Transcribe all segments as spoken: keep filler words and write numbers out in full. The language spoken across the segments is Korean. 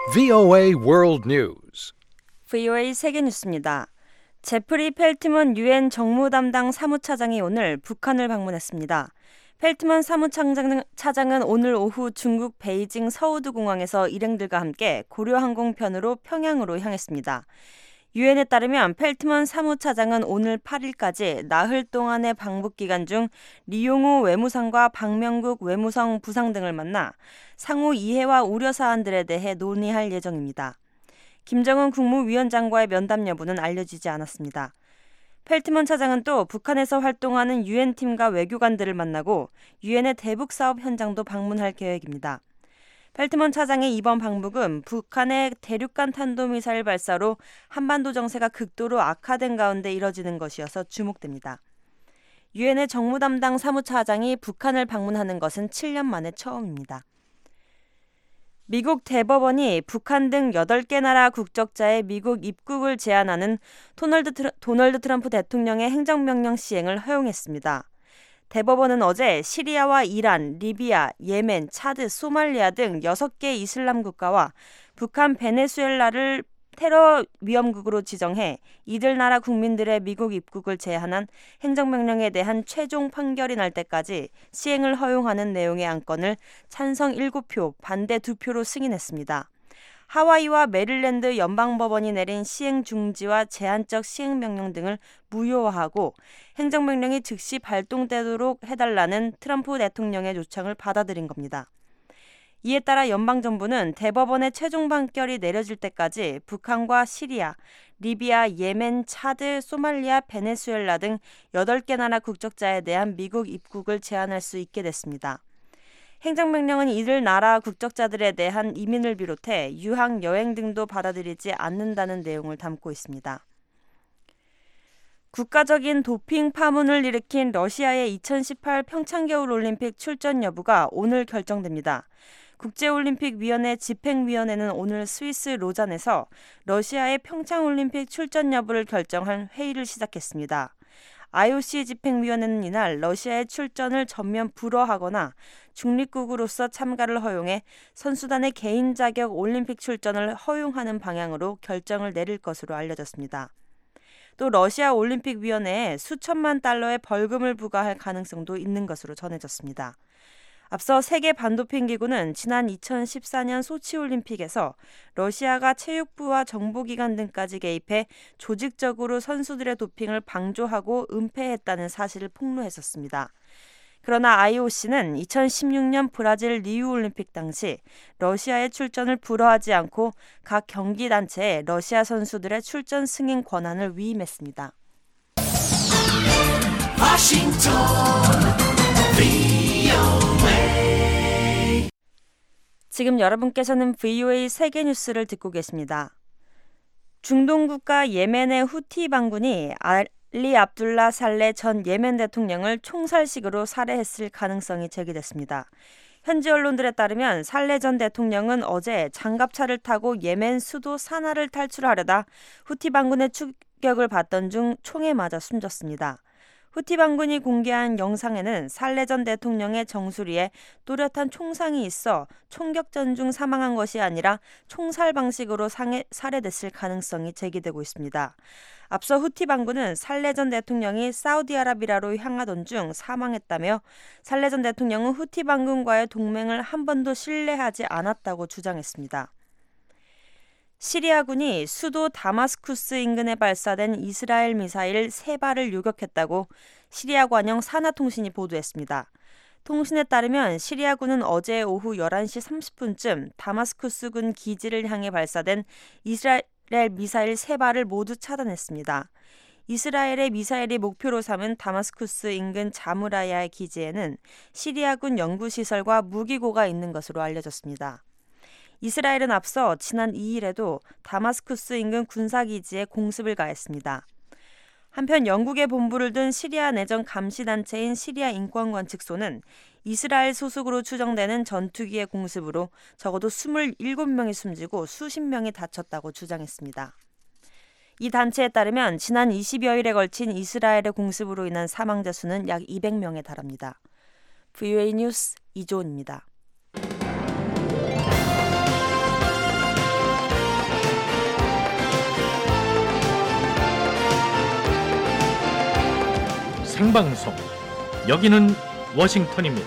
브이오에이 World News. 브이오에이 세계뉴스입니다. 제프리 펠트먼 유엔 정무 담당 사무차장이 오늘 북한을 방문했습니다. 펠트먼 사무차장은 오늘 오후 중국 베이징 서우드 공항에서 일행들과 함께 고려항공편으로 평양으로 향했습니다. 유엔에 따르면 펠트먼 사무차장은 오늘 팔 일까지 나흘 동안의 방북 기간 중 리용호 외무상과 박명국 외무성 부상 등을 만나 상호 이해와 우려 사안들에 대해 논의할 예정입니다. 김정은 국무위원장과의 면담 여부는 알려지지 않았습니다. 펠트먼 차장은 또 북한에서 활동하는 유엔팀과 외교관들을 만나고 유엔의 대북 사업 현장도 방문할 계획입니다. 펠트먼 차장의 이번 방북은 북한의 대륙간 탄도미사일 발사로 한반도 정세가 극도로 악화된 가운데 이뤄지는 것이어서 주목됩니다. 유엔의 정무 담당 사무차장이 북한을 방문하는 것은 칠 년 만에 처음입니다. 미국 대법원이 북한 등 여덟 개 나라 국적자의 미국 입국을 제한하는 도널드, 트러, 도널드 트럼프 대통령의 행정명령 시행을 허용했습니다. 대법원은 어제 시리아와 이란, 리비아, 예멘, 차드, 소말리아 등 여섯 개 이슬람 국가와 북한, 베네수엘라를 테러 위험국으로 지정해 이들 나라 국민들의 미국 입국을 제한한 행정명령에 대한 최종 판결이 날 때까지 시행을 허용하는 내용의 안건을 찬성 일곱 표, 반대 두 표로 승인했습니다. 하와이와 메릴랜드 연방법원이 내린 시행 중지와 제한적 시행명령 등을 무효화하고 행정명령이 즉시 발동되도록 해달라는 트럼프 대통령의 요청을 받아들인 겁니다. 이에 따라 연방정부는 대법원의 최종 판결이 내려질 때까지 북한과 시리아, 리비아, 예멘, 차드, 소말리아, 베네수엘라 등 여덟 개 나라 국적자에 대한 미국 입국을 제한할 수 있게 됐습니다. 행정명령은 이들 나라 국적자들에 대한 이민을 비롯해 유학, 여행 등도 받아들이지 않는다는 내용을 담고 있습니다. 국가적인 도핑 파문을 일으킨 러시아의 이천십팔 평창겨울올림픽 출전 여부가 오늘 결정됩니다. 국제올림픽위원회 집행위원회는 오늘 스위스 로잔에서 러시아의 평창올림픽 출전 여부를 결정한 회의를 시작했습니다. 아이오씨 집행위원회는 이날 러시아의 출전을 전면 불허하거나 중립국으로서 참가를 허용해 선수단의 개인 자격 올림픽 출전을 허용하는 방향으로 결정을 내릴 것으로 알려졌습니다. 또 러시아 올림픽위원회에 수천만 달러의 벌금을 부과할 가능성도 있는 것으로 전해졌습니다. 앞서 세계 반도핑기구는 지난 이천십사 년 소치올림픽에서 러시아가 체육부와 정보기관 등까지 개입해 조직적으로 선수들의 도핑을 방조하고 은폐했다는 사실을 폭로했었습니다. 그러나 아이오씨는 이천십육 년 브라질 리우올림픽 당시 러시아의 출전을 불허하지 않고 각 경기단체에 러시아 선수들의 출전 승인 권한을 위임했습니다. 워싱턴 브이오에이 지금 여러분께서는 브이오에이 세계뉴스를 듣고 계십니다. 중동 국가 예멘의 후티 반군이 알리 압둘라 살레 전 예멘 대통령을 총살식으로 살해했을 가능성이 제기됐습니다. 현지 언론들에 따르면 살레 전 대통령은 어제 장갑차를 타고 예멘 수도 사나를 탈출하려다 후티 반군의 추격을 받던 중 총에 맞아 숨졌습니다. 후티 반군이 공개한 영상에는 살레 전 대통령의 정수리에 또렷한 총상이 있어 총격전 중 사망한 것이 아니라 총살 방식으로 상해, 살해됐을 가능성이 제기되고 있습니다. 앞서 후티 반군은 살레 전 대통령이 사우디아라비아로 향하던 중 사망했다며 살레 전 대통령은 후티 반군과의 동맹을 한 번도 신뢰하지 않았다고 주장했습니다. 시리아군이 수도 다마스쿠스 인근에 발사된 이스라엘 미사일 세 발을 요격했다고 시리아 관영 사나통신이 보도했습니다. 통신에 따르면 시리아군은 어제 오후 열한 시 삼십 분쯤 다마스쿠스군 기지를 향해 발사된 이스라엘 미사일 세 발을 모두 차단했습니다. 이스라엘의 미사일이 목표로 삼은 다마스쿠스 인근 자무라야의 기지에는 시리아군 연구시설과 무기고가 있는 것으로 알려졌습니다. 이스라엘은 앞서 지난 이 일에도 다마스쿠스 인근 군사기지에 공습을 가했습니다. 한편 영국의 본부를 둔 시리아 내전 감시단체인 시리아 인권관측소는 이스라엘 소속으로 추정되는 전투기의 공습으로 적어도 이십칠 명이 숨지고 수십 명이 다쳤다고 주장했습니다. 이 단체에 따르면 지난 이십여일에 걸친 이스라엘의 공습으로 인한 사망자 수는 약 이백 명에 달합니다. 브이오에이 뉴스 이조은입니다. 생방송. 여기는 워싱턴입니다.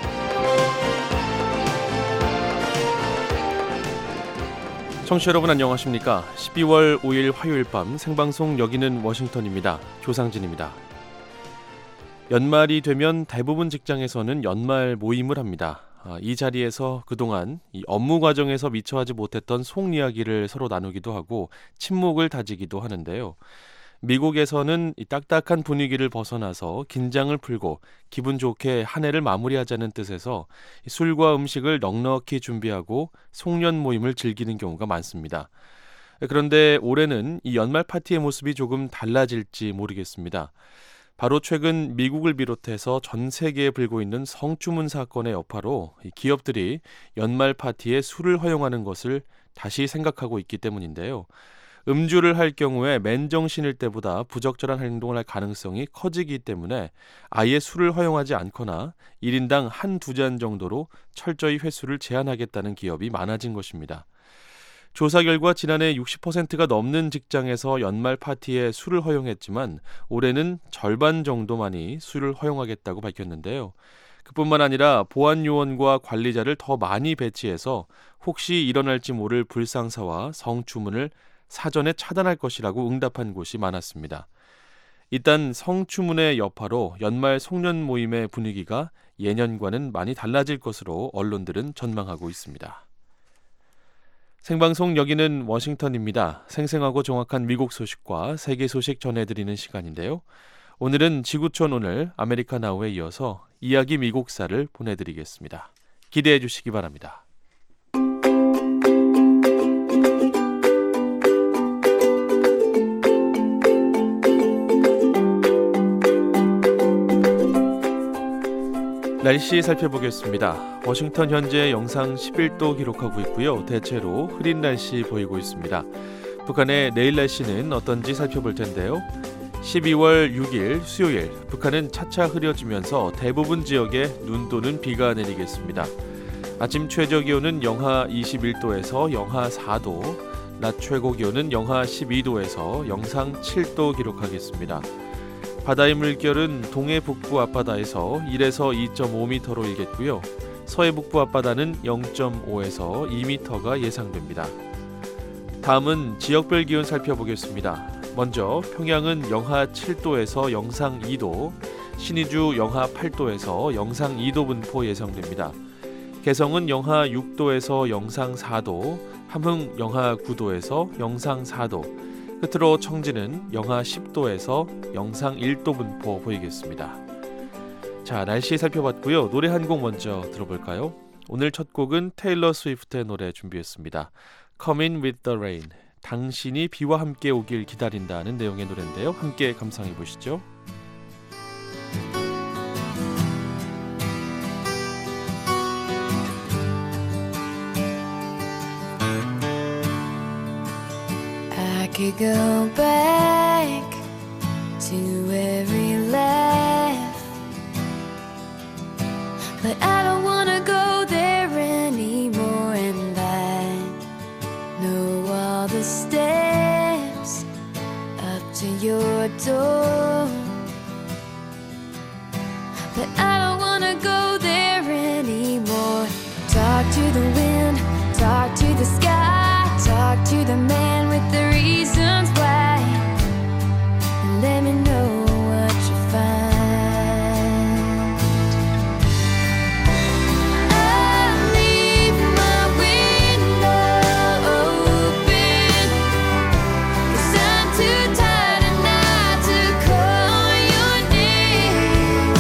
청취자 여러분 안녕하십니까? 십이월 오일 화요일 밤 생방송 여기는 워싱턴입니다. 조상진입니다. 연말이 되면 대부분 직장에서는 연말 모임을 합니다. 이 자리에서 그동안 이 업무 과정에서 미처 하지 못했던 속 이야기를 서로 나누기도 하고 친목을 다지기도 하는데요. 미국에서는 이 딱딱한 분위기를 벗어나서 긴장을 풀고 기분 좋게 한 해를 마무리하자는 뜻에서 술과 음식을 넉넉히 준비하고 송년 모임을 즐기는 경우가 많습니다. 그런데 올해는 이 연말 파티의 모습이 조금 달라질지 모르겠습니다. 바로 최근 미국을 비롯해서 전 세계에 불고 있는 성추문 사건의 여파로 기업들이 연말 파티에 술을 허용하는 것을 다시 생각하고 있기 때문인데요. 음주를 할 경우에 맨정신일 때보다 부적절한 행동을 할 가능성이 커지기 때문에 아예 술을 허용하지 않거나 일 인당 한두 잔 정도로 철저히 횟수를 제한하겠다는 기업이 많아진 것입니다. 조사 결과 지난해 육십 퍼센트가 넘는 직장에서 연말 파티에 술을 허용했지만 올해는 절반 정도만이 술을 허용하겠다고 밝혔는데요. 그뿐만 아니라 보안 요원과 관리자를 더 많이 배치해서 혹시 일어날지 모를 불상사와 성추문을 사전에 차단할 것이라고 응답한 곳이 많았습니다. 일단 성추문의 여파로 연말 송년 모임의 분위기가 예년과는 많이 달라질 것으로 언론들은 전망하고 있습니다. 생방송 여기는 워싱턴입니다. 생생하고 정확한 미국 소식과 세계 소식 전해드리는 시간인데요. 오늘은 지구촌 오늘 아메리카 나우에 이어서 이야기 미국사를 보내드리겠습니다. 기대해 주시기 바랍니다. 날씨 살펴보겠습니다. 워싱턴 현재 영상 십일 도 기록하고 있고요. 대체로 흐린 날씨 보이고 있습니다. 북한의 내일 날씨는 어떤지 살펴볼 텐데요. 십이월 육일 수요일 북한은 차차 흐려지면서 대부분 지역에 눈 또는 비가 내리겠습니다. 아침 최저 기온은 영하 이십일 도에서 영하 사 도, 낮 최고 기온은 영하 십이 도에서 영상 칠 도 기록하겠습니다. 바다의 물결은 동해 북부 앞바다에서 일에서 이 점 오 미터로 일겠고요. 서해 북부 앞바다는 영 점 오에서 이 미터가 예상됩니다. 다음은 지역별 기온 살펴보겠습니다. 먼저 평양은 영하 칠 도에서 영상 이 도, 신의주 영하 팔 도에서 영상 이 도 분포 예상됩니다. 개성은 영하 육 도에서 영상 사 도, 함흥 영하 구 도에서 영상 사 도, 끝으로 청진은 영하 십 도에서 영상 일 도 분포 보이겠습니다. 자, 날씨 살펴봤고요. 노래 한 곡 먼저 들어볼까요? 오늘 첫 곡은 테일러 스위프트의 노래 준비했습니다. Come in with the rain. 당신이 비와 함께 오길 기다린다는 내용의 노래인데요. 함께 감상해 보시죠. I could go back to every laugh, but I don't wanna go there anymore. And I know all the steps up to your door, but I don't wanna go there anymore. Talk to the wind, talk to the sky, talk to the man with the reasons why, and let me know what you find. I leave my window open, 'cause I'm too tired at night to call your name.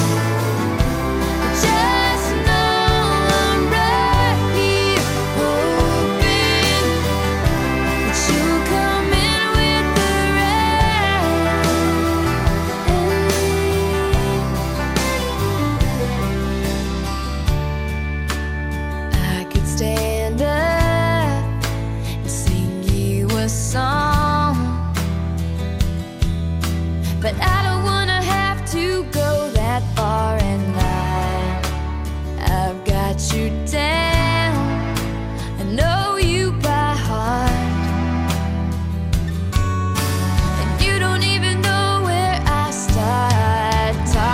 Just know I'm right here hoping that you'll come in with the rain. I could stand up and sing you a song, but I don't wanna have to go that far. And I, I've got you down, I know you by heart, and you don't even know where I start. Talk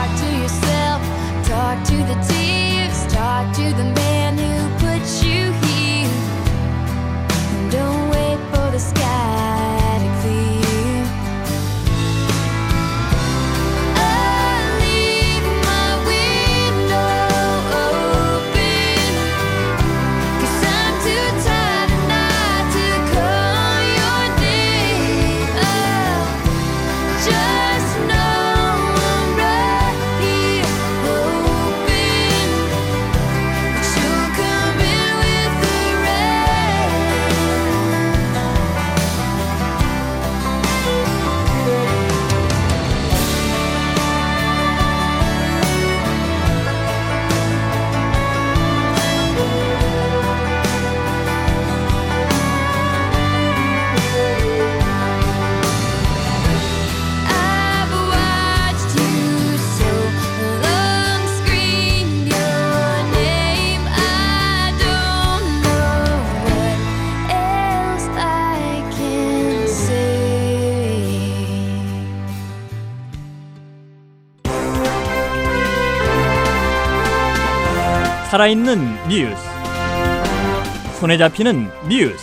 살아있는 뉴스, 손에 잡히는 뉴스,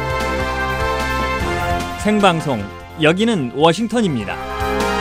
생방송 여기는 워싱턴입니다.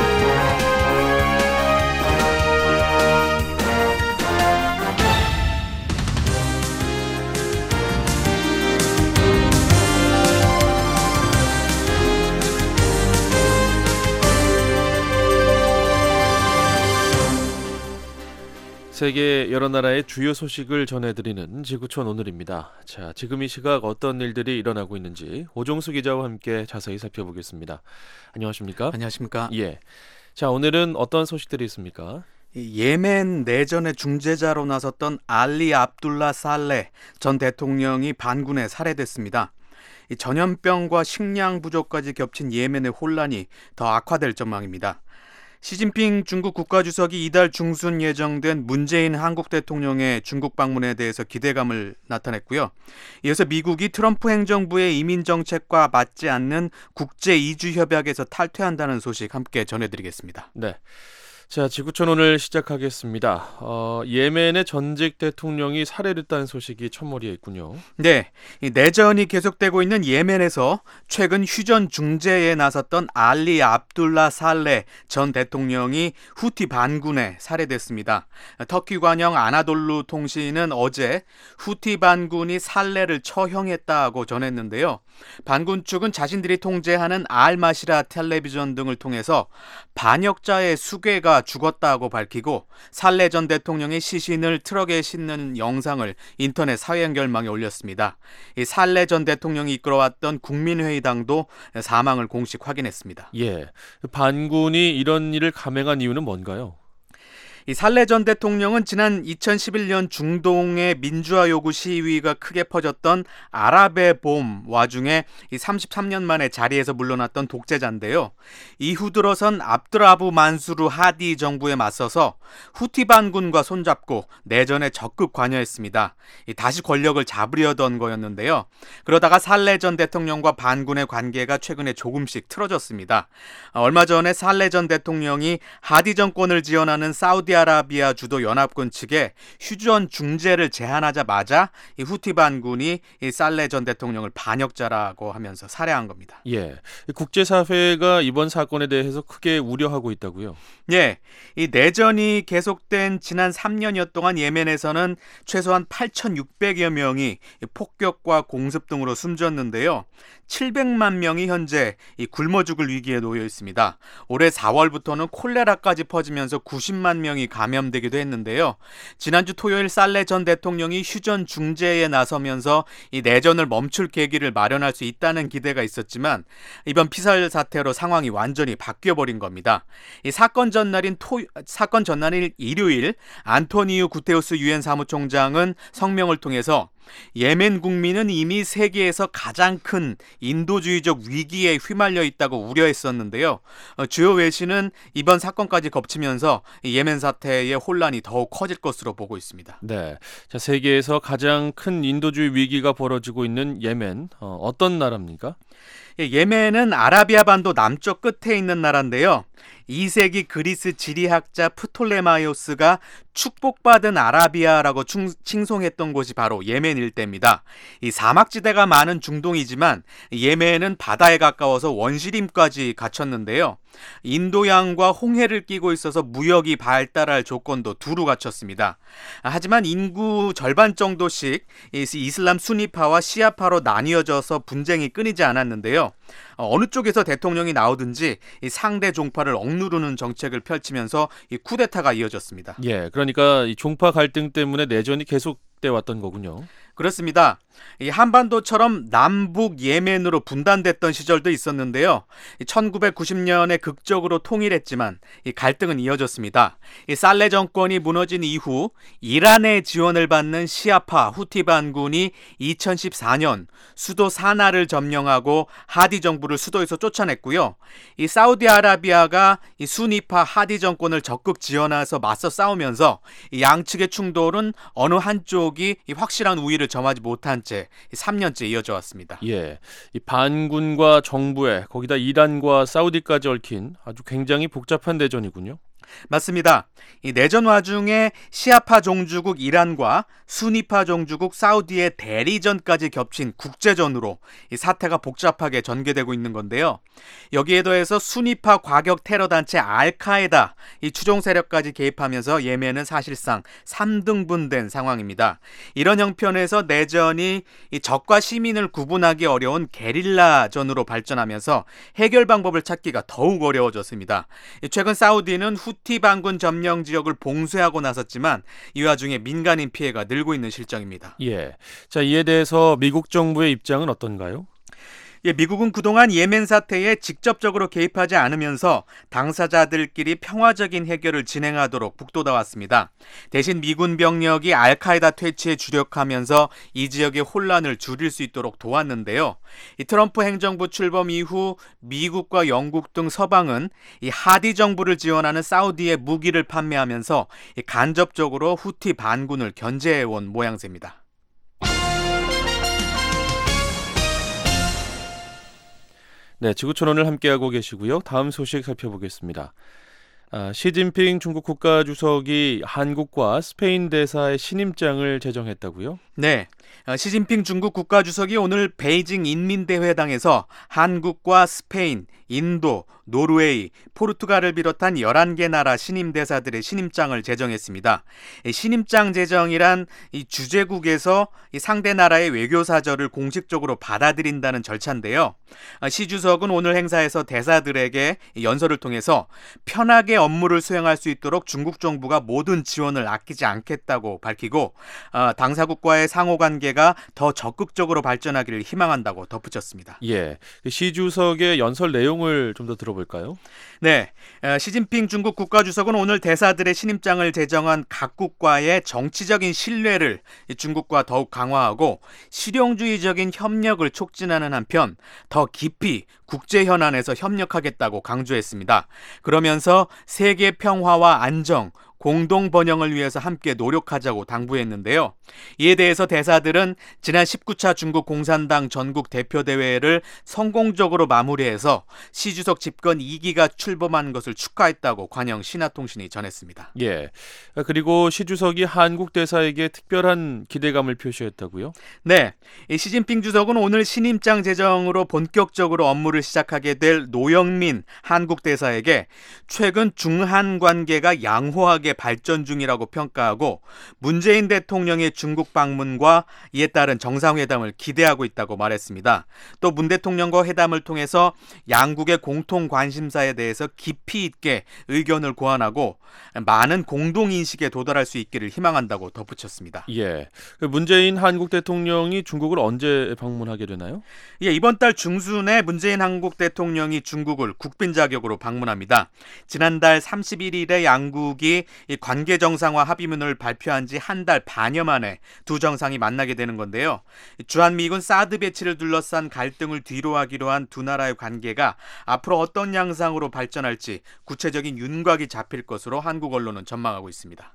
세계 여러 나라의 주요 소식을 전해드리는 지구촌 오늘입니다. 자, 지금 이 시각 어떤 일들이 일어나고 있는지 오종수 기자와 함께 자세히 살펴보겠습니다. 안녕하십니까? 안녕하십니까? 예. 자, 오늘은 어떤 소식들이 있습니까? 이 예멘 내전의 중재자로 나섰던 알리 압둘라 살레 전 대통령이 반군에 살해됐습니다. 이 전염병과 식량 부족까지 겹친 예멘의 혼란이 더 악화될 전망입니다. 시진핑 중국 국가주석이 이달 중순 예정된 문재인 한국 대통령의 중국 방문에 대해서 기대감을 나타냈고요. 이어서 미국이 트럼프 행정부의 이민 정책과 맞지 않는 국제 이주 협약에서 탈퇴한다는 소식 함께 전해드리겠습니다. 네. 자, 지구촌 오늘 시작하겠습니다. 어, 예멘의 전직 대통령이 살해됐다는 소식이 첫머리에 있군요. 네, 이 내전이 계속되고 있는 예멘에서 최근 휴전 중재에 나섰던 알리 압둘라 살레 전 대통령이 후티 반군에 살해됐습니다. 터키 관영 아나돌루 통신은 어제 후티 반군이 살레를 처형했다고 전했는데요. 반군 측은 자신들이 통제하는 알마시라 텔레비전 등을 통해서 반역자의 수괴가 죽었다고 밝히고 살레 전 대통령의 시신을 트럭에 싣는 영상을 인터넷 사회 연결망에 올렸습니다. 이 살레 전 대통령이 이끌어왔던 국민회의당도 사망을 공식 확인했습니다. 예, 반군이 이런 일을 감행한 이유는 뭔가요? 이 살레 전 대통령은 지난 이천십일 년 중동의 민주화 요구 시위가 크게 퍼졌던 아랍의 봄 와중에 이 삼십삼 년 만에 자리에서 물러났던 독재자인데요. 이후 들어선 압드라부 만수르 하디 정부에 맞서서 후티 반군과 손잡고 내전에 적극 관여했습니다. 이 다시 권력을 잡으려던 거였는데요. 그러다가 살레 전 대통령과 반군의 관계가 최근에 조금씩 틀어졌습니다. 얼마 전에 살레 전 대통령이 하디 정권을 지원하는 사우디 아라비아 주도 연합군 측에 휴전 중재를 제안하자마자 이 후티 반군이 이 살레 전 대통령을 반역자라고 하면서 살해한 겁니다. 예, 국제사회가 이번 사건에 대해서 크게 우려하고 있다고요? 예, 이 내전이 계속된 지난 삼 년여 동안 예멘에서는 최소한 팔천육백여 명이 폭격과 공습 등으로 숨졌는데요. 칠백만 명이 현재 이 굶어 죽을 위기에 놓여 있습니다. 올해 사월부터는 콜레라까지 퍼지면서 구십만 명이 감염되기도 했는데요. 지난주 토요일 살레 전 대통령이 휴전 중재에 나서면서 이 내전을 멈출 계기를 마련할 수 있다는 기대가 있었지만 이번 피살 사태로 상황이 완전히 바뀌어버린 겁니다. 이 사건 전날인 토 사건 전날인 일요일 안토니우 구테우스 유엔 사무총장은 성명을 통해서 예멘 국민은 이미 세계에서 가장 큰 인도주의적 위기에 휘말려 있다고 우려했었는데요. 어, 주요 외신은 이번 사건까지 겹치면서 예멘 사태의 혼란이 더욱 커질 것으로 보고 있습니다. 네, 자, 세계에서 가장 큰 인도주의 위기가 벌어지고 있는 예멘, 어, 어떤 나라입니까? 예, 예멘은 아라비아 반도 남쪽 끝에 있는 나라인데요. 이 세기 그리스 지리학자 프톨레마이오스가 축복받은 아라비아라고 충, 칭송했던 곳이 바로 예멘 일대입니다. 이 사막지대가 많은 중동이지만 예멘은 바다에 가까워서 원시림까지 갖췄는데요. 인도양과 홍해를 끼고 있어서 무역이 발달할 조건도 두루 갖췄습니다. 하지만 인구 절반 정도씩 이슬람 수니파와 시아파로 나뉘어져서 분쟁이 끊이지 않았는데요. 어느 쪽에서 대통령이 나오든지 이 상대 종파를 억누르는 정책을 펼치면서 이 쿠데타가 이어졌습니다. 예, 그러니까 이 종파 갈등 때문에 내전이 계속돼 왔던 거군요. 그렇습니다. 이 한반도처럼 남북 예멘으로 분단됐던 시절도 있었는데요. 천구백구십 년에 극적으로 통일했지만 이 갈등은 이어졌습니다. 이 살레 정권이 무너진 이후 이란의 지원을 받는 시아파 후티 반군이 이천십사 년 수도 사나를 점령하고 하디 정부를 수도에서 쫓아냈고요. 이 사우디아라비아가 이 수니파 하디 정권을 적극 지원해서 맞서 싸우면서 이 양측의 충돌은 어느 한쪽이 이 확실한 우위를 점하지 못한 채 삼 년째 이어져 왔습니다. 예, 이 반군과 정부에 거기다 이란과 사우디까지 얽힌 아주 굉장히 복잡한 내전이군요. 맞습니다. 이 내전 와중에 시아파 종주국 이란과 수니파 종주국 사우디의 대리전까지 겹친 국제전으로 이 사태가 복잡하게 전개되고 있는 건데요. 여기에 더해서 수니파 과격 테러 단체 알카에다 이 추종 세력까지 개입하면서 예멘은 사실상 삼 등분된 상황입니다. 이런 형편에서 내전이 이 적과 시민을 구분하기 어려운 게릴라전으로 발전하면서 해결 방법을 찾기가 더욱 어려워졌습니다. 최근 사우디는 후티 반군 점령 지역을 봉쇄하고 나섰지만 이 와중에 민간인 피해가 늘고 있는 실정입니다. 예. 자, 이에 대해서 미국 정부의 입장은 어떤가요? 예, 미국은 그동안 예멘 사태에 직접적으로 개입하지 않으면서 당사자들끼리 평화적인 해결을 진행하도록 북돋아 왔습니다. 대신 미군 병력이 알카에다 퇴치에 주력하면서 이 지역의 혼란을 줄일 수 있도록 도왔는데요. 이 트럼프 행정부 출범 이후 미국과 영국 등 서방은 이 하디 정부를 지원하는 사우디에 무기를 판매하면서 이 간접적으로 후티 반군을 견제해온 모양새입니다. 네, 지구촌원을 함께하고 계시고요. 다음 소식 살펴보겠습니다. 아, 시진핑 중국 국가주석이 한국과 스페인 대사의 신임장을 제정했다고요? 네, 시진핑 중국 국가주석이 오늘 베이징 인민대회당에서 한국과 스페인, 인도, 노르웨이, 포르투갈을 비롯한 열한 개 나라 신임대사들의 신임장을 제정했습니다. 신임장 제정이란 이 주재국에서 이 상대 나라의 외교사절을 공식적으로 받아들인다는 절차인데요. 시 주석은 오늘 행사에서 대사들에게 연설을 통해서 편하게 업무를 수행할 수 있도록 중국 정부가 모든 지원을 아끼지 않겠다고 밝히고 당사국과의 상호관계가 더 적극적으로 발전하기를 희망한다고 덧붙였습니다. 예, 시 주석의 연설 내용을 좀 더 들어볼까요? 네, 시진핑 중국 국가주석은 오늘 대사들의 신임장을 제정한 각국과의 정치적인 신뢰를 중국과 더욱 강화하고 실용주의적인 협력을 촉진하는 한편 더 깊이 국제 현안에서 협력하겠다고 강조했습니다. 그러면서 세계 평화와 안정, 공동 번영을 위해서 함께 노력하자고 당부했는데요. 이에 대해서 대사들은 지난 십구 차 중국 공산당 전국 대표대회를 성공적으로 마무리해서 시 주석 집권 이 기가 출범한 것을 축하했다고 관영 신화통신이 전했습니다. 예, 그리고 시 주석이 한국 대사에게 특별한 기대감을 표시했다고요? 네, 시진핑 주석은 오늘 신임장 제정으로 본격적으로 업무를 시작하게 될 노영민 한국 대사에게 최근 중한 관계가 양호하게 발전 중이라고 평가하고 문재인 대통령의 중국 방문과 이에 따른 정상회담을 기대하고 있다고 말했습니다. 또 문 대통령과 회담을 통해서 양국의 공통 관심사에 대해서 깊이 있게 의견을 고안하고 많은 공동인식에 도달할 수 있기를 희망한다고 덧붙였습니다. 예, 문재인 한국 대통령이 중국을 언제 방문하게 되나요? 예, 이번 달 중순에 문재인 한국 대통령이 중국을 국빈 자격으로 방문합니다. 지난달 삼십일 일에 양국이 이 관계 정상화 합의문을 발표한 지 한 달 반여 만에 두 정상이 만나게 되는 건데요. 주한미군 사드 배치를 둘러싼 갈등을 뒤로하기로 한 두 나라의 관계가 앞으로 어떤 양상으로 발전할지 구체적인 윤곽이 잡힐 것으로 한국 언론은 전망하고 있습니다.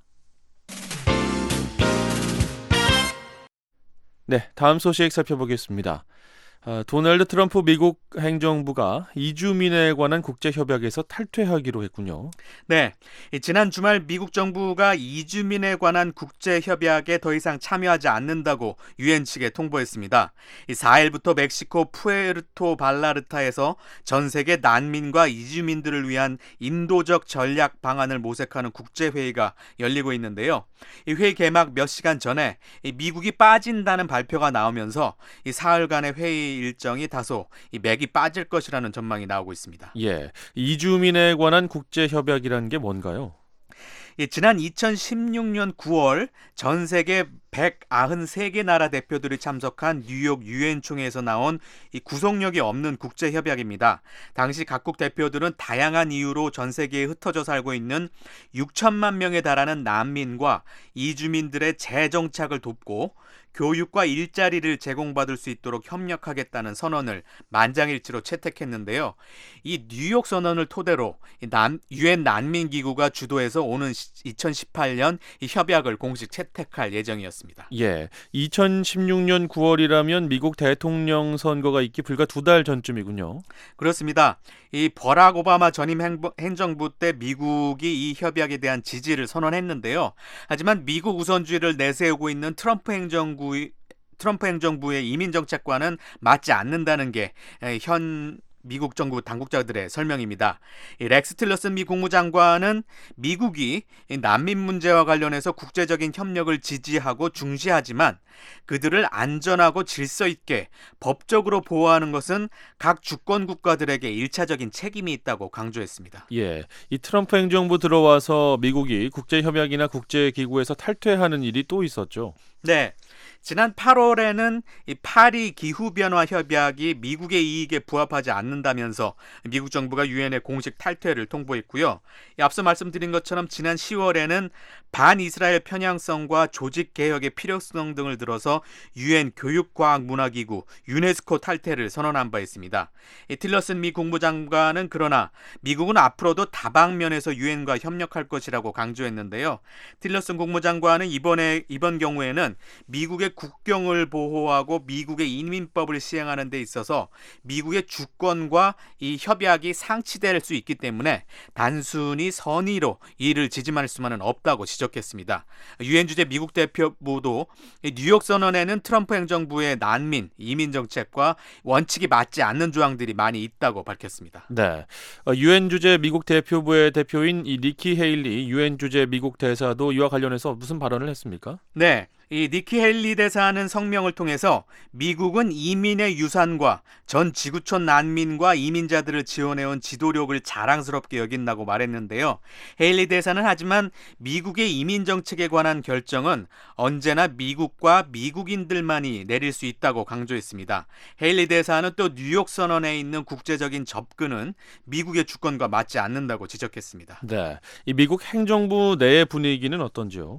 네, 다음 소식 살펴보겠습니다. 아, 도널드 트럼프 미국 행정부가 이주민에 관한 국제협약에서 탈퇴하기로 했군요. 네, 지난 주말 미국 정부가 이주민에 관한 국제협약에 더 이상 참여하지 않는다고 유엔 측에 통보했습니다. 사 일부터 멕시코 푸에르토 발라르타에서 전 세계 난민과 이주민들을 위한 인도적 전략 방안을 모색하는 국제회의가 열리고 있는데요. 이 회의 개막 몇 시간 전에 미국이 빠진다는 발표가 나오면서 이 사흘간의 회의 일정이 다소 이 맥이 빠질 것이라는 전망이 나오고 있습니다. 예, 이주민에 관한 국제협약이라는 게 뭔가요? 예, 지난 이천십육 년 구월 전 세계 백구십삼 개 나라 대표들이 참석한 뉴욕 유엔 총회에서 나온 이 구속력이 없는 국제협약입니다. 당시 각국 대표들은 다양한 이유로 전 세계에 흩어져 살고 있는 육천만 명에 달하는 난민과 이주민들의 재정착을 돕고 교육과 일자리를 제공받을 수 있도록 협력하겠다는 선언을 만장일치로 채택했는데요. 이 뉴욕 선언을 토대로 유엔 난민기구가 주도해서 오는 이천십팔 년 이 협약을 공식 채택할 예정이었습니다. 알렸습니다. 예, 이천십육 년 구월이라면 미국 대통령 선거가 있기 불과 두 달 전쯤이군요. 그렇습니다. 이 버락 오바마 전임 행보, 행정부 때 미국이 이 협약에 대한 지지를 선언했는데요. 하지만 미국 우선주의를 내세우고 있는 트럼프 행정부의 트럼프 행정부의 이민 정책과는 맞지 않는다는 게 현 미국 정부 당국자들의 설명입니다. 이 렉스 틸러슨 미 국무장관은 미국이 난민 문제와 관련해서 국제적인 협력을 지지하고 중시하지만 그들을 안전하고 질서 있게 법적으로 보호하는 것은 각 주권 국가들에게 일차적인 책임이 있다고 강조했습니다. 예, 이 트럼프 행정부 들어와서 미국이 국제협약이나 국제기구에서 탈퇴하는 일이 또 있었죠. 네. 지난 팔월에는 이 파리 기후변화 협약이 미국의 이익에 부합하지 않는다면서 미국 정부가 유엔의 공식 탈퇴를 통보했고요. 앞서 말씀드린 것처럼 지난 시월에는 반이스라엘 편향성과 조직 개혁의 필요성 등을 들어서 유엔 교육과학문화기구 유네스코 탈퇴를 선언한 바 있습니다. 이 틸러슨 미 국무장관은 그러나 미국은 앞으로도 다방면에서 유엔과 협력할 것이라고 강조했는데요. 틸러슨 국무장관은 이번에 이번 경우에는 미국의 국경을 보호하고 미국의 이민법을 시행하는 데 있어서 미국의 주권과 이 협약이 상치될 수 있기 때문에 단순히 선의로 이를 지지할 수만은 없다고 지적했습니다. 유엔 주재 미국 대표부도 뉴욕 선언에는 트럼프 행정부의 난민, 이민 정책과 원칙이 맞지 않는 조항들이 많이 있다고 밝혔습니다. 네, 유엔 주재 미국 대표부의 대표인 이 니키 헤일리 유엔 주재 미국 대사도 이와 관련해서 무슨 발언을 했습니까? 네. 이 니키 헤일리 대사는 성명을 통해서 미국은 이민의 유산과 전 지구촌 난민과 이민자들을 지원해온 지도력을 자랑스럽게 여긴다고 말했는데요. 헤일리 대사는 하지만 미국의 이민 정책에 관한 결정은 언제나 미국과 미국인들만이 내릴 수 있다고 강조했습니다. 헤일리 대사는 또 뉴욕 선언에 있는 국제적인 접근은 미국의 주권과 맞지 않는다고 지적했습니다. 네, 이 미국 행정부 내의 분위기는 어떤지요?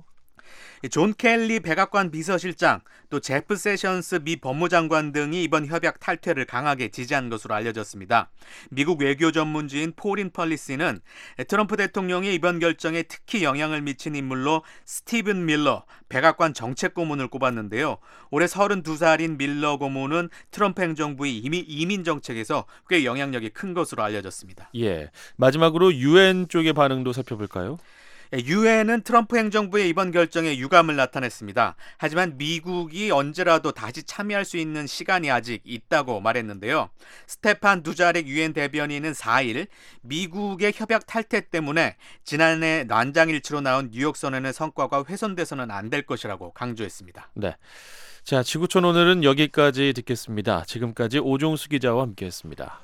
존 켈리 백악관 비서실장 또 제프 세션스 미 법무장관 등이 이번 협약 탈퇴를 강하게 지지한 것으로 알려졌습니다. 미국 외교 전문지인 포린 펄리시는 트럼프 대통령의 이번 결정에 특히 영향을 미친 인물로 스티븐 밀러 백악관 정책고문을 꼽았는데요. 올해 서른두 살인 밀러 고문은 트럼프 행정부의 이민, 이민 정책에서 꽤 영향력이 큰 것으로 알려졌습니다. 예, 마지막으로 유엔 쪽의 반응도 살펴볼까요? 유엔은 트럼프 행정부의 이번 결정에 유감을 나타냈습니다. 하지만 미국이 언제라도 다시 참여할 수 있는 시간이 아직 있다고 말했는데요. 스테판 두자릭 유엔 대변인은 사 일 미국의 협약 탈퇴 때문에 지난해 난장일치로 나온 뉴욕 선언의 성과가 훼손돼서는 안 될 것이라고 강조했습니다. 네, 자 지구촌 오늘은 여기까지 듣겠습니다. 지금까지 오종수 기자와 함께했습니다.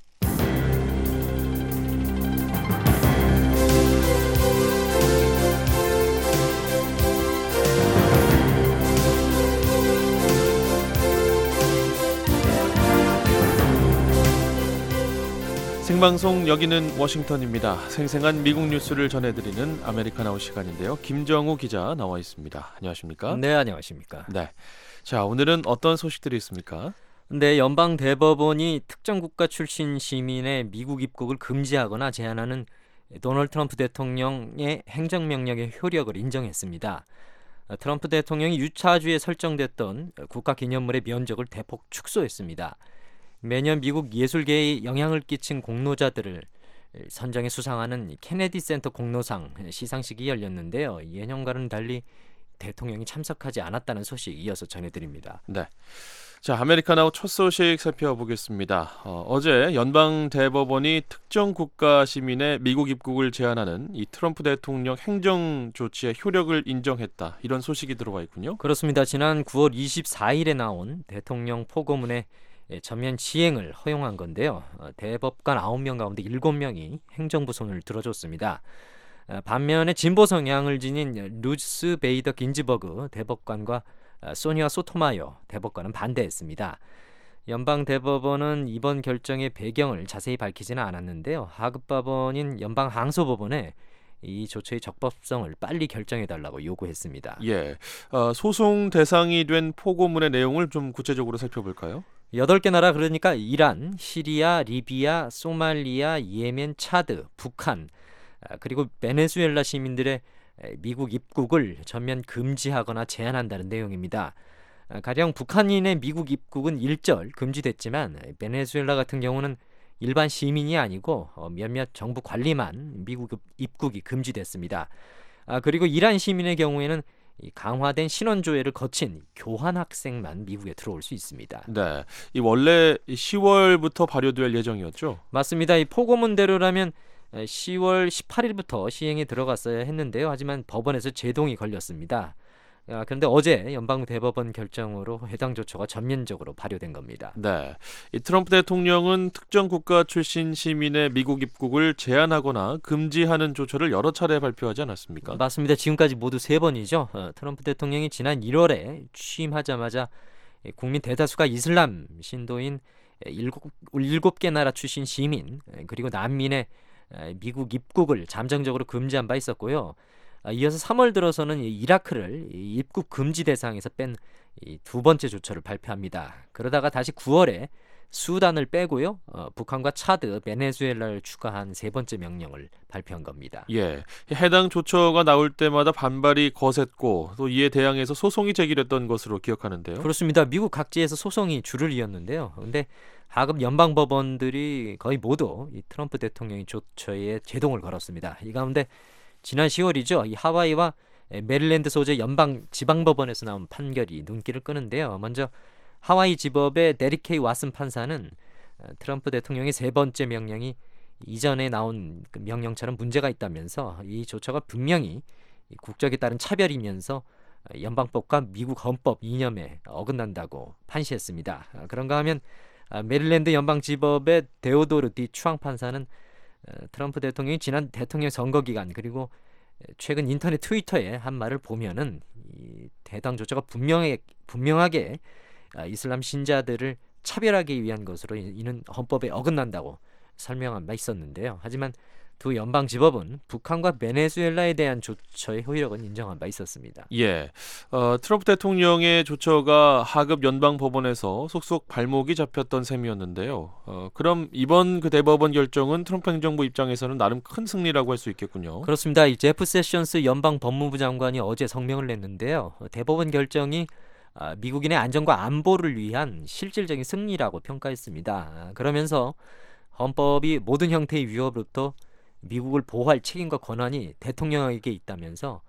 생방송 여기는 워싱턴입니다. 생생한 미국 뉴스를 전해드리는 아메리카나우 시간인데요. 김정우 기자 나와 있습니다. 안녕하십니까? 네, 안녕하십니까? 네. 자, 오늘은 어떤 소식들이 있습니까? 네, 연방 대법원이 특정 국가 출신 시민의 미국 입국을 금지하거나 제한하는 도널드 트럼프 대통령의 행정명령의 효력을 인정했습니다. 트럼프 대통령이 유차주에 설정됐던 국가 기념물의 면적을 대폭 축소했습니다. 매년 미국 예술계에 영향을 끼친 공로자들을 선정해 수상하는 케네디 센터 공로상 시상식이 열렸는데요. 예년과는 달리 대통령이 참석하지 않았다는 소식 이어서 전해드립니다. 네. 자, 아메리카나우 첫 소식 살펴보겠습니다. 어, 어제 연방 대법원이 특정 국가 시민의 미국 입국을 제한하는 이 트럼프 대통령 행정 조치의 효력을 인정했다. 이런 소식이 들어와 있군요. 그렇습니다. 지난 구월 이십사일에 나온 대통령 포고문에 전면 시행을 허용한 건데요. 대법관 아홉 명 가운데 일곱 명이 행정부 손을 들어줬습니다. 반면에 진보 성향을 지닌 루스 베이더 긴즈버그 대법관과 소니아 소토마요 대법관은 반대했습니다. 연방 대법원은 이번 결정의 배경을 자세히 밝히지는 않았는데요. 하급법원인 연방 항소법원에 이 조처의 적법성을 빨리 결정해달라고 요구했습니다. 예, 어, 소송 대상이 된 포고문의 내용을 좀 구체적으로 살펴볼까요? 여덟 개 나라 그러니까 이란, 시리아, 리비아, 소말리아, 예멘, 차드, 북한 그리고 베네수엘라 시민들의 미국 입국을 전면 금지하거나 제한한다는 내용입니다. 가령 북한인의 미국 입국은 일절 금지됐지만 베네수엘라 같은 경우는 일반 시민이 아니고 몇몇 정부 관리만 미국 입국이 금지됐습니다. 그리고 이란 시민의 경우에는 강화된 신원 조회를 거친 교환 학생만 미국에 들어올 수 있습니다. 네, 이 원래 시월부터 발효될 예정이었죠? 맞습니다. 이 포고문대로라면 시월 십팔일부터 시행에 들어갔어야 했는데요. 하지만 법원에서 제동이 걸렸습니다. 그런데 어제 연방대법원 결정으로 해당 조처가 전면적으로 발효된 겁니다. 네, 이 트럼프 대통령은 특정 국가 출신 시민의 미국 입국을 제한하거나 금지하는 조처를 여러 차례 발표하지 않았습니까? 맞습니다. 지금까지 모두 세 번이죠. 어, 트럼프 대통령이 지난 일월에 취임하자마자 국민 대다수가 이슬람 신도인 일곱, 일곱 개 나라 출신 시민 그리고 난민의 미국 입국을 잠정적으로 금지한 바 있었고요. 이어서 삼월 들어서는 이라크를 입국 금지 대상에서 뺀 두 번째 조처를 발표합니다. 그러다가 다시 구월에 수단을 빼고요. 어, 북한과 차드, 베네수엘라를 추가한 세 번째 명령을 발표한 겁니다. 예, 해당 조처가 나올 때마다 반발이 거셌고 또 이에 대항해서 소송이 제기됐던 것으로 기억하는데요. 그렇습니다. 미국 각지에서 소송이 줄을 이었는데요. 그런데 하급 연방 법원들이 거의 모두 이 트럼프 대통령의 조처에 제동을 걸었습니다. 이 가운데 지난 시월이죠. 이 하와이와 메릴랜드 소재 연방 지방법원에서 나온 판결이 눈길을 끄는데요. 먼저 하와이 지법의 데릭 케이 왓슨 판사는 트럼프 대통령의 세 번째 명령이 이전에 나온 그 명령처럼 문제가 있다면서 이 조처가 분명히 국적에 따른 차별이면서 연방법과 미국 헌법 이념에 어긋난다고 판시했습니다. 그런가 하면 메릴랜드 연방지법의 데오도르 디 추앙 판사는 트럼프 대통령이 지난 대통령 선거 기간 그리고 최근 인터넷 트위터에 한 말을 보면은 이 해당 조처가 분명하게, 분명하게 이슬람 신자들을 차별하기 위한 것으로 이는 헌법에 어긋난다고 설명한 바 있었는데요. 하지만 두 연방지법은 북한과 베네수엘라에 대한 조처의 효력은 인정한 바 있었습니다. 예, 어, 트럼프 대통령의 조처가 하급 연방법원에서 속속 발목이 잡혔던 셈이었는데요. 어, 그럼 이번 그 대법원 결정은 트럼프 행정부 입장에서는 나름 큰 승리라고 할 수 있겠군요. 그렇습니다. 이 제프 세션스 연방 법무부 장관이 어제 성명을 냈는데요. 대법원 결정이 미국인의 안전과 안보를 위한 실질적인 승리라고 평가했습니다. 그러면서 헌법이 모든 형태의 위협으로부터 미국을 보호할 책임과 권한이 대통령에게 있다면서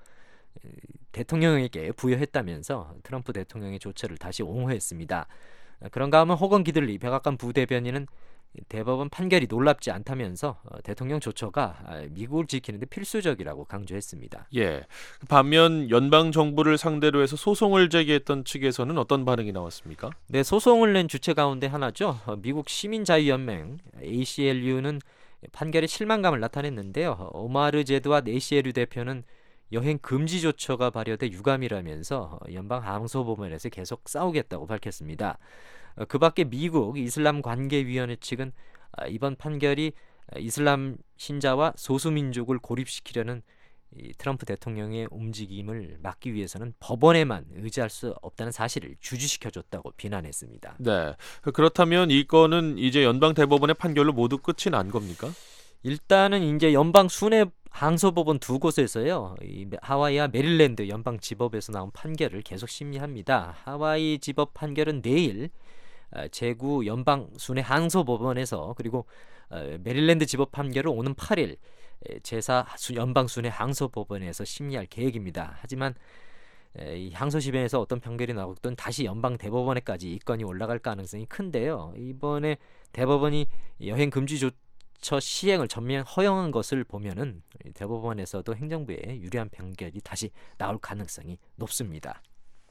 대통령에게 부여했다면서 트럼프 대통령의 조처를 다시 옹호했습니다. 그런가 하면 호건 기들리 백악관 부대변인은 대법원 판결이 놀랍지 않다면서 대통령 조처가 미국을 지키는 데 필수적이라고 강조했습니다. 예. 반면 연방 정부를 상대로 해서 소송을 제기했던 측에서는 어떤 반응이 나왔습니까? 네, 소송을 낸 주체 가운데 하나죠. 미국 시민자유연맹 에이씨엘유는 판결에 실망감을 나타냈는데요. 오마르 제드와 에이씨엘유 대표는 여행 금지 조처가 발효돼 유감이라면서 연방 항소법원에서 계속 싸우겠다고 밝혔습니다. 그 밖에 미국 이슬람 관계위원회 측은 이번 판결이 이슬람 신자와 소수민족을 고립시키려는 이 트럼프 대통령의 움직임을 막기 위해서는 법원에만 의지할 수 없다는 사실을 주지시켜줬다고 비난했습니다. 네, 그렇다면 이 건은 이제 연방 대법원의 판결로 모두 끝이 난 겁니까? 일단은 이제 연방 순회 항소법원 두 곳에서요, 이 하와이와 메릴랜드 연방 지법에서 나온 판결을 계속 심리합니다. 하와이 지법 판결은 내일 제구 연방 순회 항소법원에서, 그리고 메릴랜드 지법 판결은 오는 팔일 제사 연방 순회 항소법원에서 심리할 계획입니다. 하지만 이 항소심에서 어떤 판결이 나오든 다시 연방 대법원에까지 이 건이 올라갈 가능성이 큰데요. 이번에 대법원이 여행 금지 조처 시행을 전면 허용한 것을 보면은 대법원에서도 행정부에 유리한 판결이 다시 나올 가능성이 높습니다.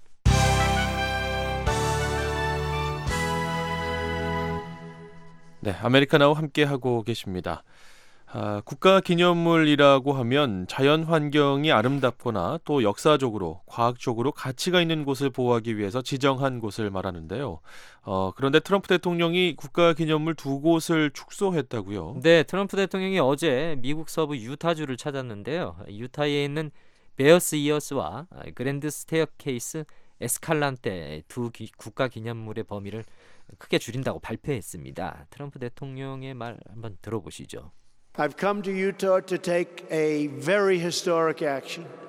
네, 아메리카나와 함께하고 계십니다. 아, 국가기념물이라고 하면 자연 환경이 아름답거나 또 역사적으로, 과학적으로 가치가 있는 곳을 보호하기 위해서 지정한 곳을 말하는데요. 어, 그런데 트럼프 대통령이 국가기념물 두 곳을 축소했다고요? 네, 트럼프 대통령이 어제 미국 서부 유타주를 찾았는데요. 유타에 있는 베어스 이어스와 그랜드 스테어케이스 에스칼란테 두 기, 국가기념물의 범위를 크게 줄인다고 발표했습니다. 트럼프 대통령의 말 한번 들어보시죠. I've come to Utah to take a very historic action.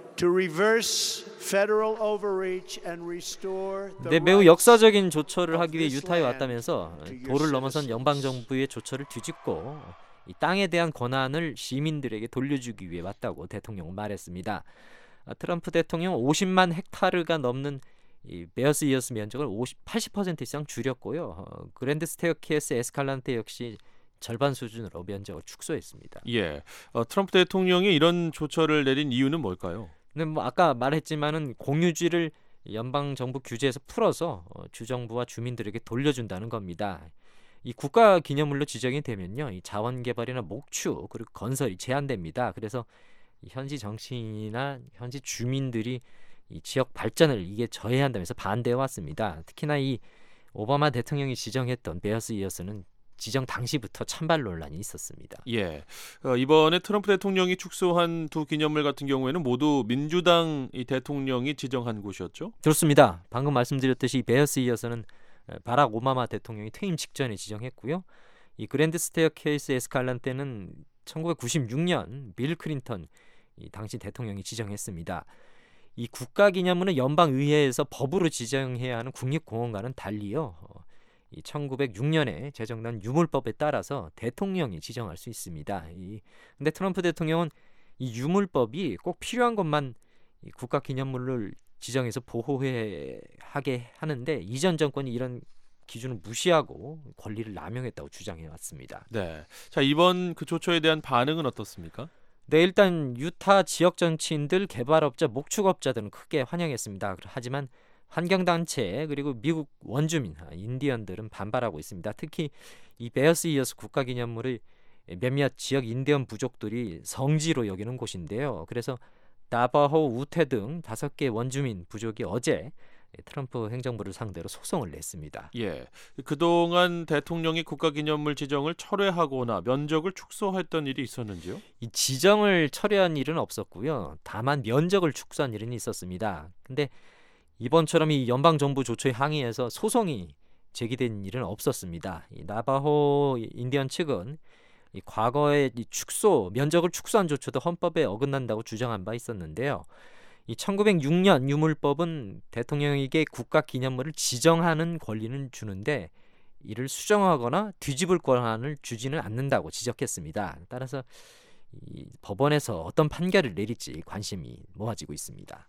to reverse federal overreach and restore the 네, 매우 rights 역사적인 조처를 of 하기 위해 this 유타에 land 왔다면서 to your 도를 넘어선 citizens. 연방 정부의 조처를 뒤집고 이 땅에 대한 권한을 시민들에게 돌려주기 위해 왔다고 대통령은 말했습니다. 아, 트럼프 대통령 오십만 헥타르가 넘는 이 베어스 이어스 면적을 오십, 팔십 퍼센트 이상 줄였고요. 어, 그랜드 스테어케이스 에스칼란테 역시 절반 수준으로 면적을 축소했습니다. 예, 어, 트럼프 대통령이 이런 조처를 내린 이유는 뭘까요? 근데 뭐 아까 말했지만은 공유지를 연방 정부 규제에서 풀어서 어, 주정부와 주민들에게 돌려준다는 겁니다. 이 국가 기념물로 지정이 되면요, 이 자원 개발이나 목축 그리고 건설이 제한됩니다. 그래서 이 현지 정치인이나 현지 주민들이 이 지역 발전을 이게 저해한다면서 반대해 왔습니다. 특히나 이 오바마 대통령이 지정했던 베어스 이어스는 지정 당시부터 찬발 논란이 있었습니다. 예, 어, 이번에 트럼프 대통령이 축소한 두 기념물 같은 경우에는 모두 민주당 이 대통령이 지정한 곳이었죠? 그렇습니다. 방금 말씀드렸듯이 이 베어스 이어서는 바락 오바마 대통령이 퇴임 직전에 지정했고요. 이 그랜드 스테어케이스 에스칼란테는 천구백구십육 년 빌 클린턴 이 당시 대통령이 지정했습니다. 이 국가기념물은 연방의회에서 법으로 지정해야 하는 국립공원과는 달리요, 이 천구백육 년에 제정된 유물법에 따라서 대통령이 지정할 수 있습니다. 이, 근데 트럼프 대통령은 이 유물법이 꼭 필요한 것만 이 국가기념물을 지정해서 보호해 하게 하는데 이전 정권이 이런 기준을 무시하고 권리를 남용했다고 주장해 왔습니다. 네, 자 이번 그 조처에 대한 반응은 어떻습니까? 네, 일단 유타 지역 정치인들, 개발업자, 목축업자들은 크게 환영했습니다. 하지만 환경단체 그리고 미국 원주민, 인디언들은 반발하고 있습니다. 특히 이 베어스 이어스 국가기념물을 몇몇 지역 인디언 부족들이 성지로 여기는 곳인데요. 그래서 나바호, 우테 등 다섯 개 원주민 부족이 어제 트럼프 행정부를 상대로 소송을 냈습니다. 예, 그동안 대통령이 국가기념물 지정을 철회하거나 면적을 축소했던 일이 있었는지요? 이 지정을 철회한 일은 없었고요. 다만 면적을 축소한 일은 있었습니다. 근데 이번처럼 이 연방 정부 조처에 항의해서 소송이 제기된 일은 없었습니다. 이 나바호 인디언 측은 이 과거에 이 축소 면적을 축소한 조처도 헌법에 어긋난다고 주장한 바 있었는데요. 이 천구백육 년 유물법은 대통령에게 국가 기념물을 지정하는 권리는 주는데 이를 수정하거나 뒤집을 권한을 주지는 않는다고 지적했습니다. 따라서 이 법원에서 어떤 판결을 내릴지 관심이 모아지고 있습니다.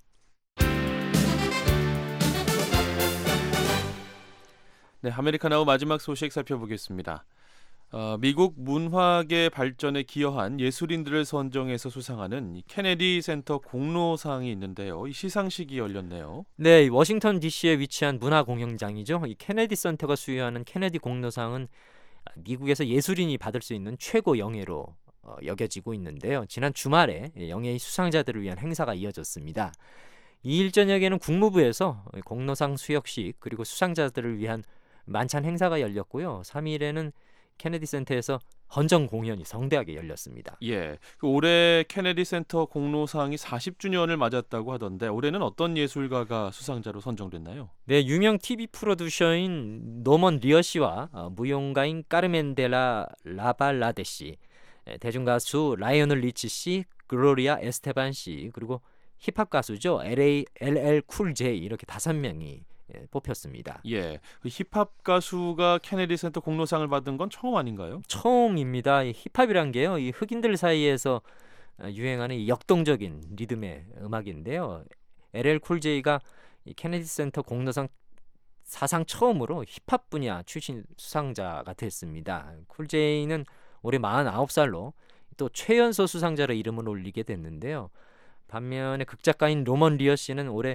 네, 아메리카나우 마지막 소식 살펴보겠습니다. 어, 미국 문화계 발전에 기여한 예술인들을 선정해서 수상하는 이 케네디 센터 공로상이 있는데요. 이 시상식이 열렸네요. 네, 워싱턴 디씨에 위치한 문화공연장이죠. 이 케네디 센터가 수여하는 케네디 공로상은 미국에서 예술인이 받을 수 있는 최고 영예로 어, 여겨지고 있는데요. 지난 주말에 영예의 수상자들을 위한 행사가 이어졌습니다. 이 일 저녁에는 국무부에서 공로상 수여식 그리고 수상자들을 위한 만찬 행사가 열렸고요. 삼 일에는 케네디 센터에서 헌정 공연이 성대하게 열렸습니다. 예, 그 올해 케네디 센터 공로상이 사십 주년을 맞았다고 하던데 올해는 어떤 예술가가 수상자로 선정됐나요? 네, 유명 티비 프로듀서인 노먼 리어 씨와 어, 무용가인 카르멘 데라 라발라데 씨, 대중가수 라이오넬 리치 씨, 글로리아 에스테반 씨, 그리고 힙합 가수죠 엘에이, 엘엘 쿨 제이 이렇게 다섯 명이 예, 뽑혔습니다. 예, 그 힙합 가수가 케네디 센터 공로상을 받은 건 처음 아닌가요? 처음입니다. 이 힙합이란 게요, 이 흑인들 사이에서 유행하는 이 역동적인 리듬의 음악인데요. 엘엘 쿨 제이가 이 케네디 센터 공로상 사상 처음으로 힙합 분야 출신 수상자가 됐습니다. 쿨 제이는 올해 마흔아홉 살로 또 최연소 수상자로 이름을 올리게 됐는데요. 반면에 극작가인 로먼 리어 씨는 올해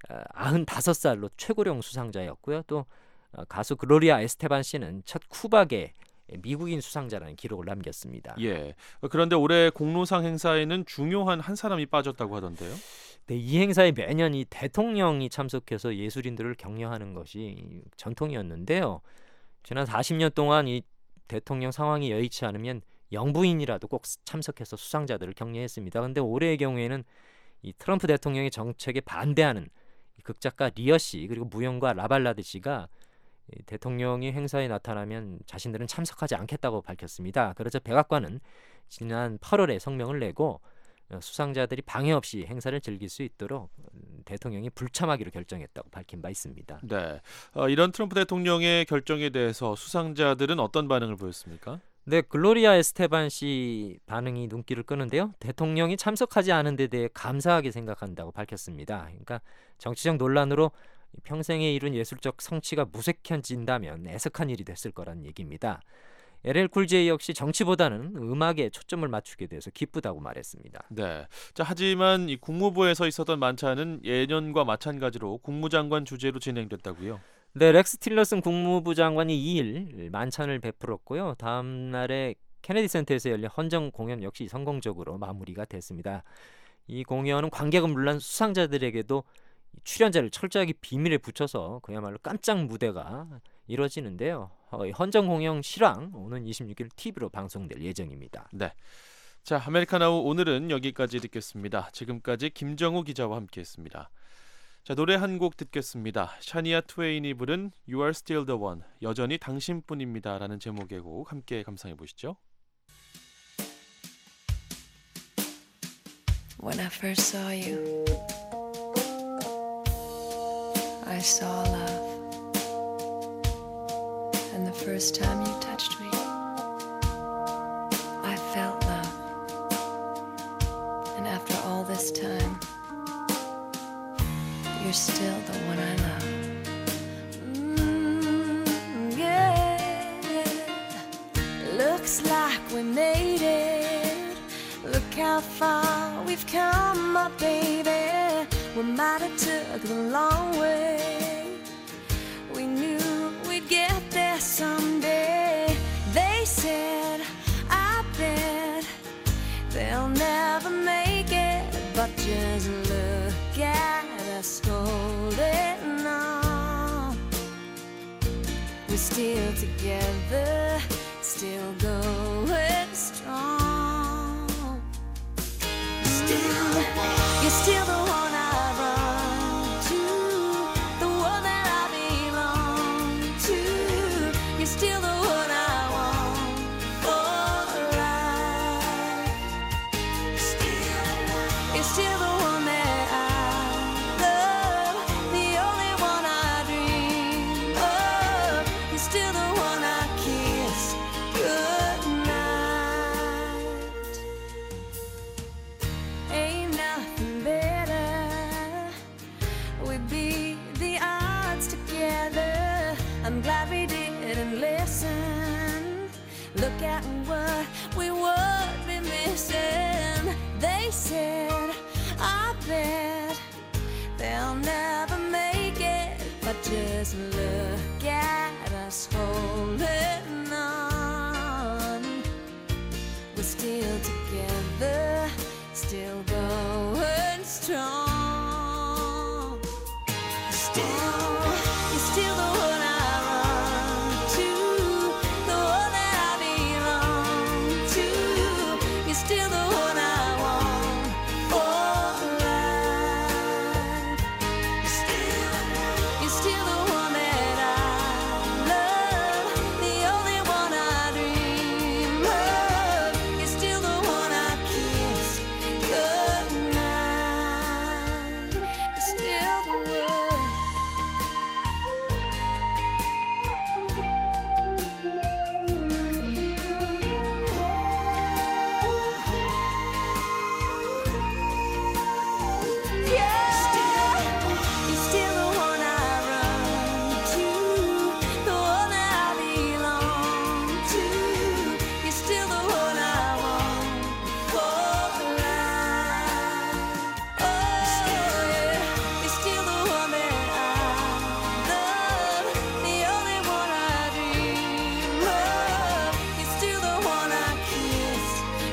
아흔다섯 살로 최고령 수상자였고요. 또 가수 글로리아 에스테반 씨는 첫 쿠박의 미국인 수상자라는 기록을 남겼습니다. 예. 그런데 올해 공로상 행사에는 중요한 한 사람이 빠졌다고 하던데요. 네, 이 행사에 매년 이 대통령이 참석해서 예술인들을 격려하는 것이 전통이었는데요. 지난 사십 년 동안 이 대통령 상황이 여의치 않으면 영부인이라도 꼭 참석해서 수상자들을 격려했습니다. 그런데 올해의 경우에는 이 트럼프 대통령의 정책에 반대하는 극작가 리어 씨 그리고 무용가 라발라드 씨가 대통령이 행사에 나타나면 자신들은 참석하지 않겠다고 밝혔습니다. 그래서 백악관은 지난 팔월에 성명을 내고 수상자들이 방해 없이 행사를 즐길 수 있도록 대통령이 불참하기로 결정했다고 밝힌 바 있습니다. 네, 어, 이런 트럼프 대통령의 결정에 대해서 수상자들은 어떤 반응을 보였습니까? 네, 글로리아 에스테반 씨 반응이 눈길을 끄는데요. 대통령이 참석하지 않은 데 대해 감사하게 생각한다고 밝혔습니다. 그러니까 정치적 논란으로 평생에 이룬 예술적 성취가 무색해진다면 애석한 일이 됐을 거란 얘기입니다. 엘엘 쿨제이 역시 정치보다는 음악에 초점을 맞추게 돼서 기쁘다고 말했습니다. 네. 자, 하지만 이 국무부에서 있었던 만찬은 예년과 마찬가지로 국무장관 주재로 진행됐다고요? 네, 렉스 틸러슨 국무부 장관이 이 일 만찬을 베풀었고요. 다음 날에 케네디 센터에서 열린 헌정 공연 역시 성공적으로 마무리가 됐습니다. 이 공연은 관객은 물론 수상자들에게도 출연자를 철저하게 비밀에 붙여서 그야말로 깜짝 무대가 이뤄지는데요. 어, 헌정 공연 실황 오는 이십육 일 티비로 방송될 예정입니다. 네. 자, 아메리카나우 오늘은 여기까지 듣겠습니다. 지금까지 김정우 기자와 함께했습니다. 자, 노래 한 곡 듣겠습니다. 샤니아 트웨인이 부른 You Are Still the One, 여전히 당신뿐입니다 라는 제목의 곡 함께 감상해 보시죠. When I first saw you, I saw love. And the first time you touched me, I felt love. And after all this time, you're still the one I love. Mm, yeah. Looks like we made it. Look how far we've come, my baby. We might have took the long way. We knew we'd get there someday. They said, I bet they'll never make it, but just look at us holding on. We're still together, still going strong. Still, you're still the one I run to, the one that I belong to. You're still the one I want for life. Still, you're still the one that I love, the only one I dream of. You're still the one I kiss goodnight. Ain't nothing better. We beat the odds together. I'm glad we didn't listen. Look at what we would be missing. They said, I bet they'll never make it, but just look at us holding on. We're still together, still going strong. Still, you're still the one I run to, the one that I belong to. You're still the one I want for life. Still, you're still the one that I love, the only one I dream of. You're still the one I kiss goodnight. You're still the one. Yeah, you're still the one I run to, the one that I belong to. You're still the one I want for life. Oh yeah, you're still the one that I love, the only one I dream of. You're still the one I kiss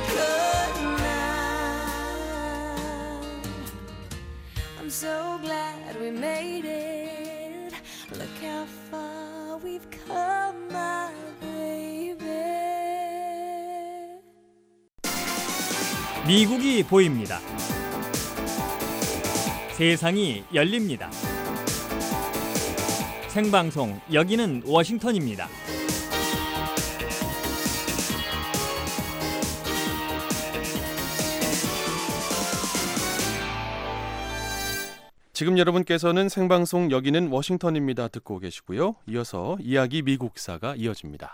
goodnight. I'm so glad we made it. Look how far we've come, my baby. 미국이 보입니다. 세상이 열립니다. 생방송 여기는 워싱턴입니다. 지금 여러분께서는 생방송 여기는 워싱턴입니다 듣고 계시고요. 이어서 이야기 미국사가 이어집니다.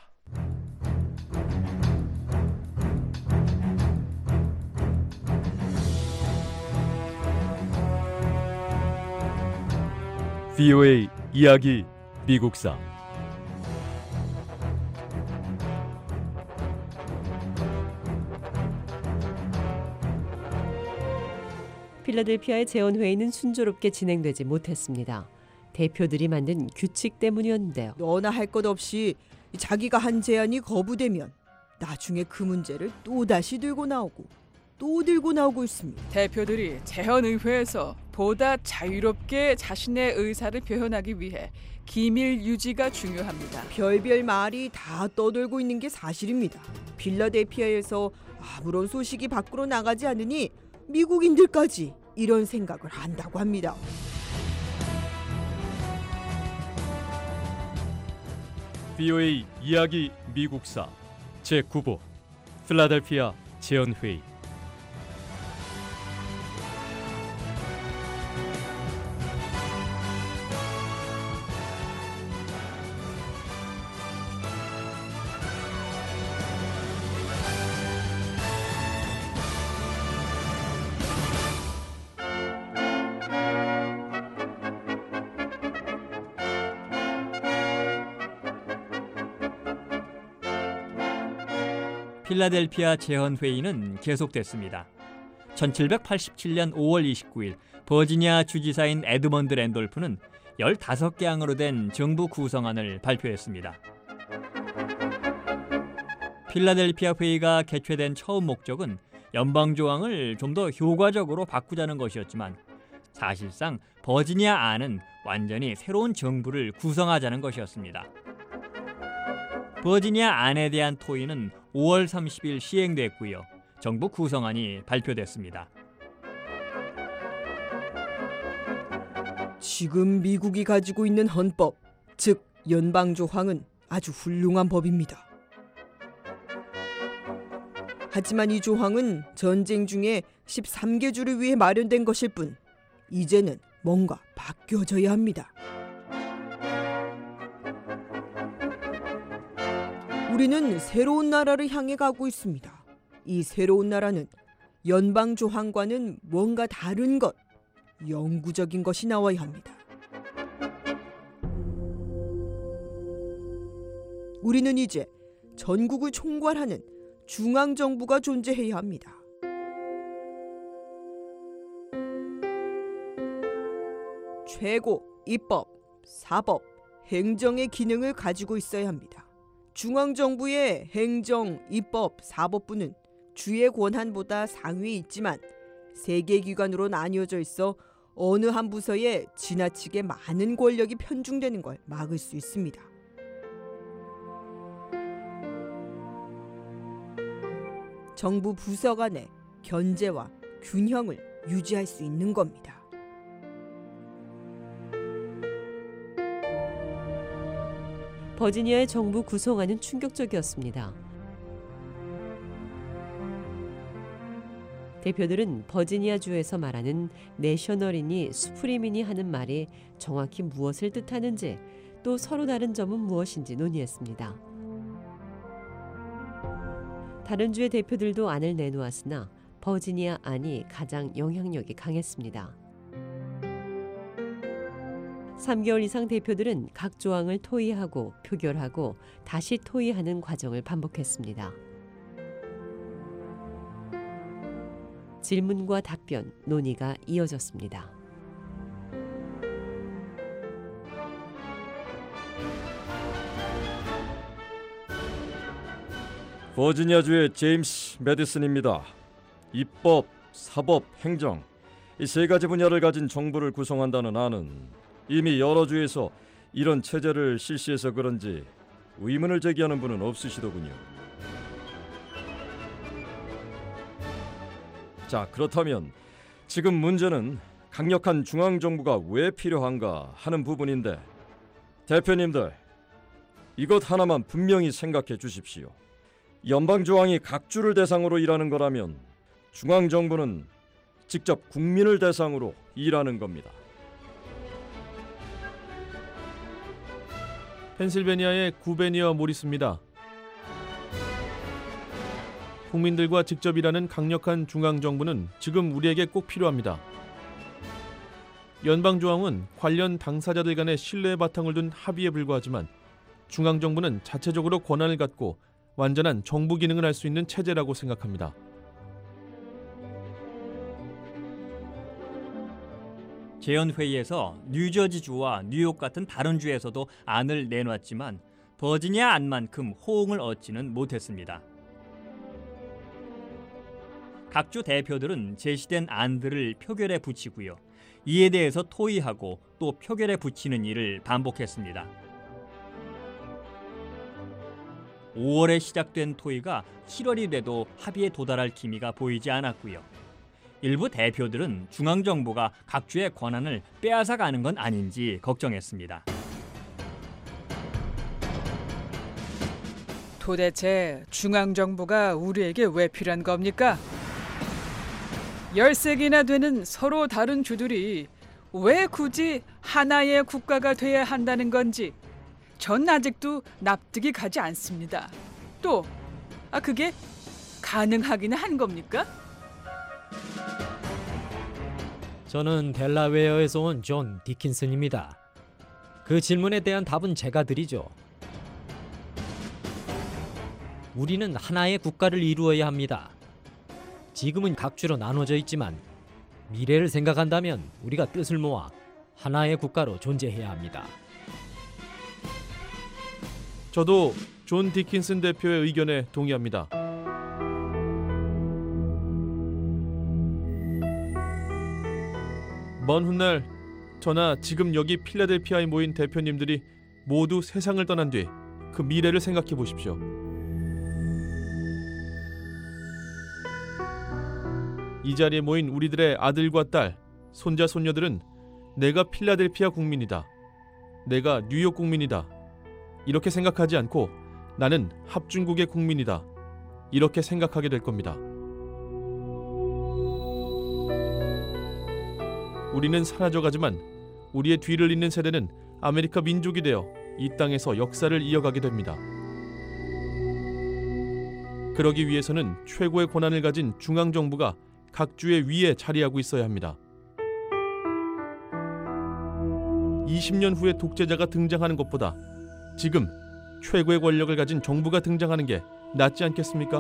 브이오에이 이야기 미국사. 필라델피아의 재헌회의는 순조롭게 진행되지 못했습니다. 대표들이 만든 규칙 때문이었는데요. 너나 할 것 없이 자기가 한 제안이 거부되면 나중에 그 문제를 또다시 들고 나오고 또 들고 나오고 있습니다. 대표들이 재헌의회에서 보다 자유롭게 자신의 의사를 표현하기 위해 기밀 유지가 중요합니다. 별별 말이 다 떠돌고 있는 게 사실입니다. 필라델피아에서 아무런 소식이 밖으로 나가지 않으니 미국인들까지 이런 생각을 한다고 합니다. 브이오에이 이야기 미국사 제구 부 필라델피아 재헌회의. 필라델피아 재헌회의는 계속됐습니다. 천칠백팔십칠 년 오월 이십구일 버지니아 주지사인 에드먼드 랜돌프는 열다섯 개 항으로 된 정부 구성안을 발표했습니다. 필라델피아 회의가 개최된 처음 목적은 연방조항을 좀 더 효과적으로 바꾸자는 것이었지만 사실상 버지니아 안은 완전히 새로운 정부를 구성하자는 것이었습니다. 버지니아 안에 대한 토의는 오월 삼십일 시행됐고요. 정부 구성안이 발표됐습니다. 지금 미국이 가지고 있는 헌법, 즉 연방조항은 아주 훌륭한 법입니다. 하지만 이 조항은 전쟁 중에 십삼 개 주를 위해 마련된 것일 뿐 이제는 뭔가 바뀌어져야 합니다. 우리는 새로운 나라를 향해 가고 있습니다. 이 새로운 나라는 연방조항과는 뭔가 다른 것, 영구적인 것이 나와야 합니다. 우리는 이제 전국을 총괄하는 중앙정부가 존재해야 합니다. 최고, 입법, 사법, 행정의 기능을 가지고 있어야 합니다. 중앙정부의 행정, 입법, 사법부는 주의 권한보다 상위에 있지만 세 개 기관으로 나뉘어져 있어 어느 한 부서에 지나치게 많은 권력이 편중되는 걸 막을 수 있습니다. 정부 부서 간의 견제와 균형을 유지할 수 있는 겁니다. 버지니아의 정부 구성안은 충격적이었습니다. 대표들은 버지니아주에서 말하는 내셔널이니 수프리민이 하는 말이 정확히 무엇을 뜻하는지 또 서로 다른 점은 무엇인지 논의했습니다. 다른 주의 대표들도 안을 내놓았으나 버지니아 안이 가장 영향력이 강했습니다. 삼 개월 이상 대표들은 각 조항을 토의하고 표결하고 다시 토의하는 과정을 반복했습니다. 질문과 답변, 논의가 이어졌습니다. 버지니아주의 제임스 매디슨입니다. 입법, 사법, 행정 이 세 가지 분야를 가진 정부를 구성한다는 안은 이미 여러 주에서 이런 체제를 실시해서 그런지 의문을 제기하는 분은 없으시더군요. 자, 그렇다면 지금 문제는 강력한 중앙정부가 왜 필요한가 하는 부분인데 대표님들 이것 하나만 분명히 생각해 주십시오. 연방조항이 각 주를 대상으로 일하는 거라면 중앙정부는 직접 국민을 대상으로 일하는 겁니다. 펜실베니아의 구베니어 모리스입니다. 국민들과 직접 일하는 강력한 중앙정부는 지금 우리에게 꼭 필요합니다. 연방조항은 관련 당사자들 간의 신뢰의 바탕을 둔 합의에 불과하지만 중앙정부는 자체적으로 권한을 갖고 완전한 정부 기능을 할 수 있는 체제라고 생각합니다. 재헌회의에서 뉴저지주와 뉴욕 같은 다른 주에서도 안을 내놨지만 버지니아 안만큼 호응을 얻지는 못했습니다. 각 주 대표들은 제시된 안들을 표결에 붙이고요. 이에 대해서 토의하고 또 표결에 붙이는 일을 반복했습니다. 오월에 시작된 토의가 칠월이 돼도 합의에 도달할 기미가 보이지 않았고요. 일부 대표들은 중앙정부가 각 주의 권한을 빼앗아가는 건 아닌지 걱정했습니다. 도대체 중앙정부가 우리에게 왜 필요한 겁니까? 열세 개나 되는 서로 다른 주들이 왜 굳이 하나의 국가가 돼야 한다는 건지 전 아직도 납득이 가지 않습니다. 또, 아 그게 가능하기는 한 겁니까? 저는 델라웨어에서 온 존 디킨슨입니다. 그 질문에 대한 답은 제가 드리죠. 우리는 하나의 국가를 이루어야 합니다. 지금은 각 주로 나눠져 있지만 미래를 생각한다면 우리가 뜻을 모아 하나의 국가로 존재해야 합니다. 저도 존 디킨슨 대표의 의견에 동의합니다. 먼 훗날 저나 지금 여기 필라델피아에 모인 대표님들이 모두 세상을 떠난 뒤 그 미래를 생각해 보십시오. 이 자리에 모인 우리들의 아들과 딸, 손자, 손녀들은 내가 필라델피아 국민이다. 내가 뉴욕 국민이다. 이렇게 생각하지 않고 나는 합중국의 국민이다. 이렇게 생각하게 될 겁니다. 우리는 사라져가지만 우리의 뒤를 잇는 세대는 아메리카 민족이 되어 이 땅에서 역사를 이어가게 됩니다. 그러기 위해서는 최고의 권한을 가진 중앙정부가 각 주의 위에 자리하고 있어야 합니다. 이십 년 후에 독재자가 등장하는 것보다 지금 최고의 권력을 가진 정부가 등장하는 게 낫지 않겠습니까?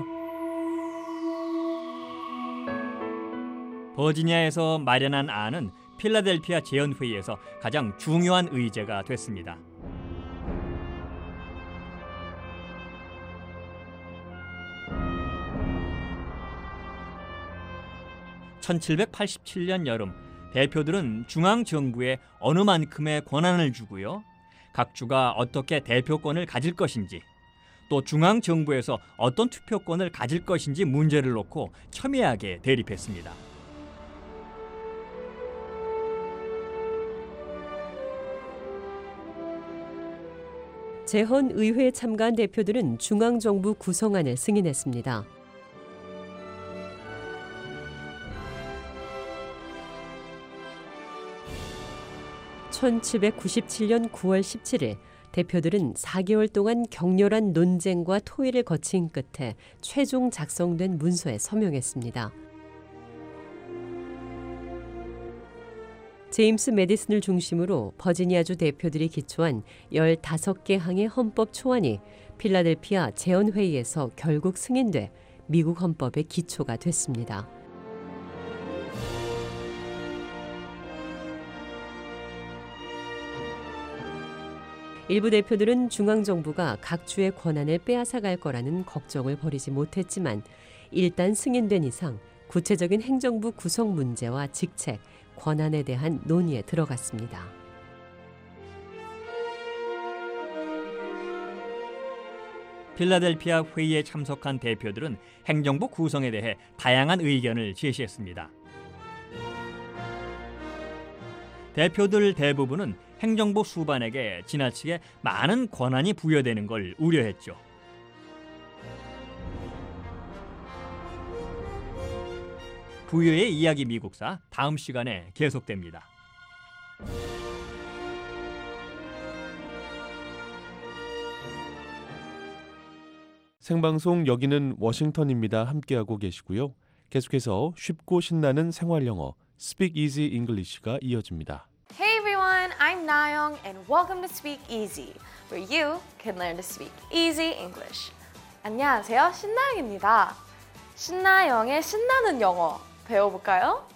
버지니아에서 마련한 안은 필라델피아 재헌회의에서 가장 중요한 의제가 됐습니다. 천칠백팔십칠 년 여름 대표들은 중앙정부에 어느 만큼의 권한을 주고요. 각 주가 어떻게 대표권을 가질 것인지 또 중앙정부에서 어떤 투표권을 가질 것인지 문제를 놓고 첨예하게 대립했습니다. 재헌의회에 참가한 대표들은 중앙정부 구성안을 승인했습니다. 천칠백구십칠 년 구월 십칠일 대표들은 사 개월 동안 격렬한 논쟁과 토의를 거친 끝에 최종 작성된 문서에 서명했습니다. 제임스 매디슨을 중심으로 버지니아주 대표들이 기초한 열다섯 개 항의 헌법 초안이 필라델피아 재헌회의에서 결국 승인돼 미국 헌법의 기초가 됐습니다. 일부 대표들은 중앙정부가 각 주의 권한을 빼앗아갈 거라는 걱정을 버리지 못했지만 일단 승인된 이상 구체적인 행정부 구성 문제와 직책, 권한에 대한 논의에 들어갔습니다. 필라델피아 회의에 참석한 대표들은 행정부 구성에 대해 다양한 의견을 제시했습니다. 대표들 대부분은 행정부 수반에게 지나치게 많은 권한이 부여되는 걸 우려했죠. 부여의 이야기 미국사 다음 시간에 계속됩니다. 생방송 여기는 워싱턴입니다. 함께하고 계시고요. 계속해서 쉽고 신나는 생활영어 Speak Easy English가 이어집니다. Hey everyone, I'm Nayoung and welcome to Speak Easy, where you can learn to speak easy English. 안녕하세요, 신나영입니다. 신나영의 신나는 영어 배워볼까요?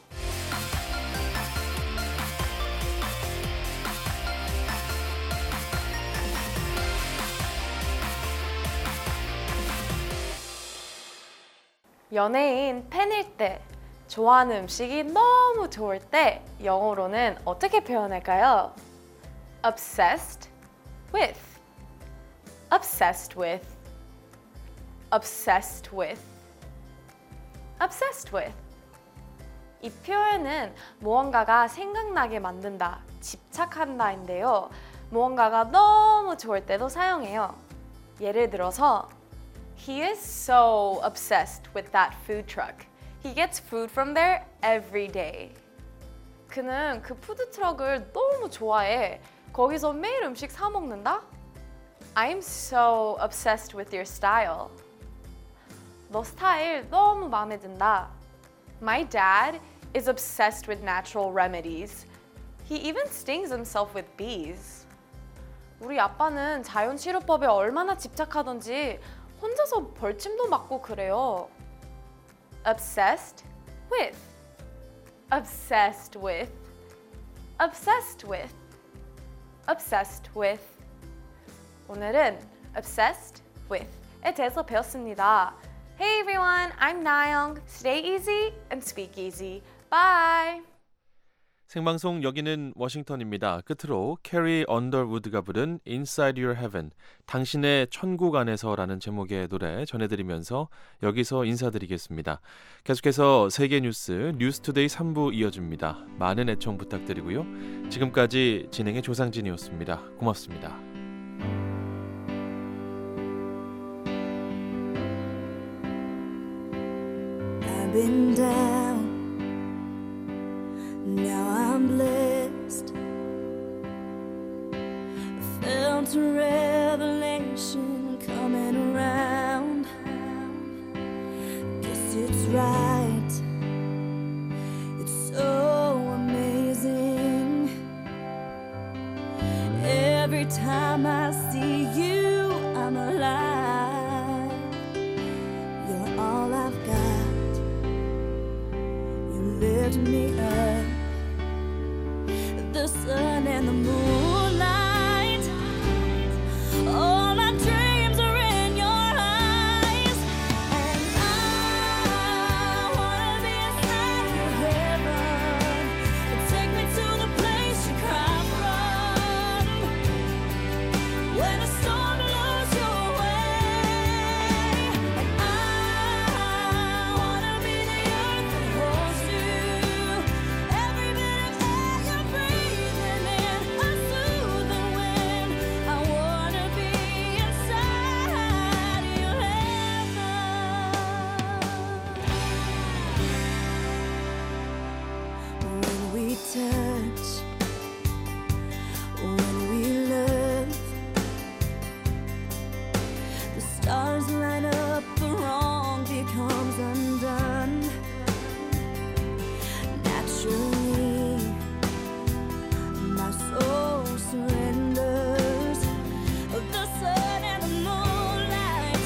연예인 팬일 때, 좋아하는 음식이 너무 좋을 때 영어로는 어떻게 표현할까요? Obsessed with, obsessed with, obsessed with, obsessed with. 이 표현은 무언가가 생각나게 만든다, 집착한다인데요. 무언가가 너무 좋을 때도 사용해요. 예를 들어서 He is so obsessed with that food truck. He gets food from there every day. 그는 그 푸드트럭을 너무 좋아해. 거기서 매일 음식 사 먹는다? I'm so obsessed with your style. 너 스타일 너무 마음에 든다. My dad is obsessed with natural remedies. He even stings himself with bees. 우리 아빠는 자연치료법에 얼마나 집착하던지 혼자서 벌침도 맞고 그래요. Obsessed with, obsessed with, obsessed with, obsessed with. 오늘은 obsessed with에 대해서 배웠습니다. Hey everyone, I'm Nayoung. Stay easy and speak easy. Bye. 생방송 여기는 워싱턴입니다. 끝으로 캐리 언더우드가 부른 Inside Your Heaven, 당신의 천국 안에서라는 제목의 노래 전해드리면서 여기서 인사드리겠습니다. 계속해서 세계 뉴스 뉴스투데이 삼 부 이어집니다. 많은 애청 부탁드리고요. 지금까지 진행의 조상진이었습니다. 고맙습니다. I've been down, now I'm blessed. I felt a revelation coming around. Guess it's right, it's so amazing. Every time I see you, I'm alive. You're all I've got. You lift me up. The sun and the moonlight, all my dreams are in your eyes. And I wanna be inside your heaven. Take me to the place you cry from. When the storm blows your way. And I wanna be the earth that holds you. Every bit of air you breathe in, a soothing wind. I wanna be inside your heaven. When we touch, when we love, the stars light up, the wrong becomes undone. Naturally, my soul surrenders. The sun and the moonlight,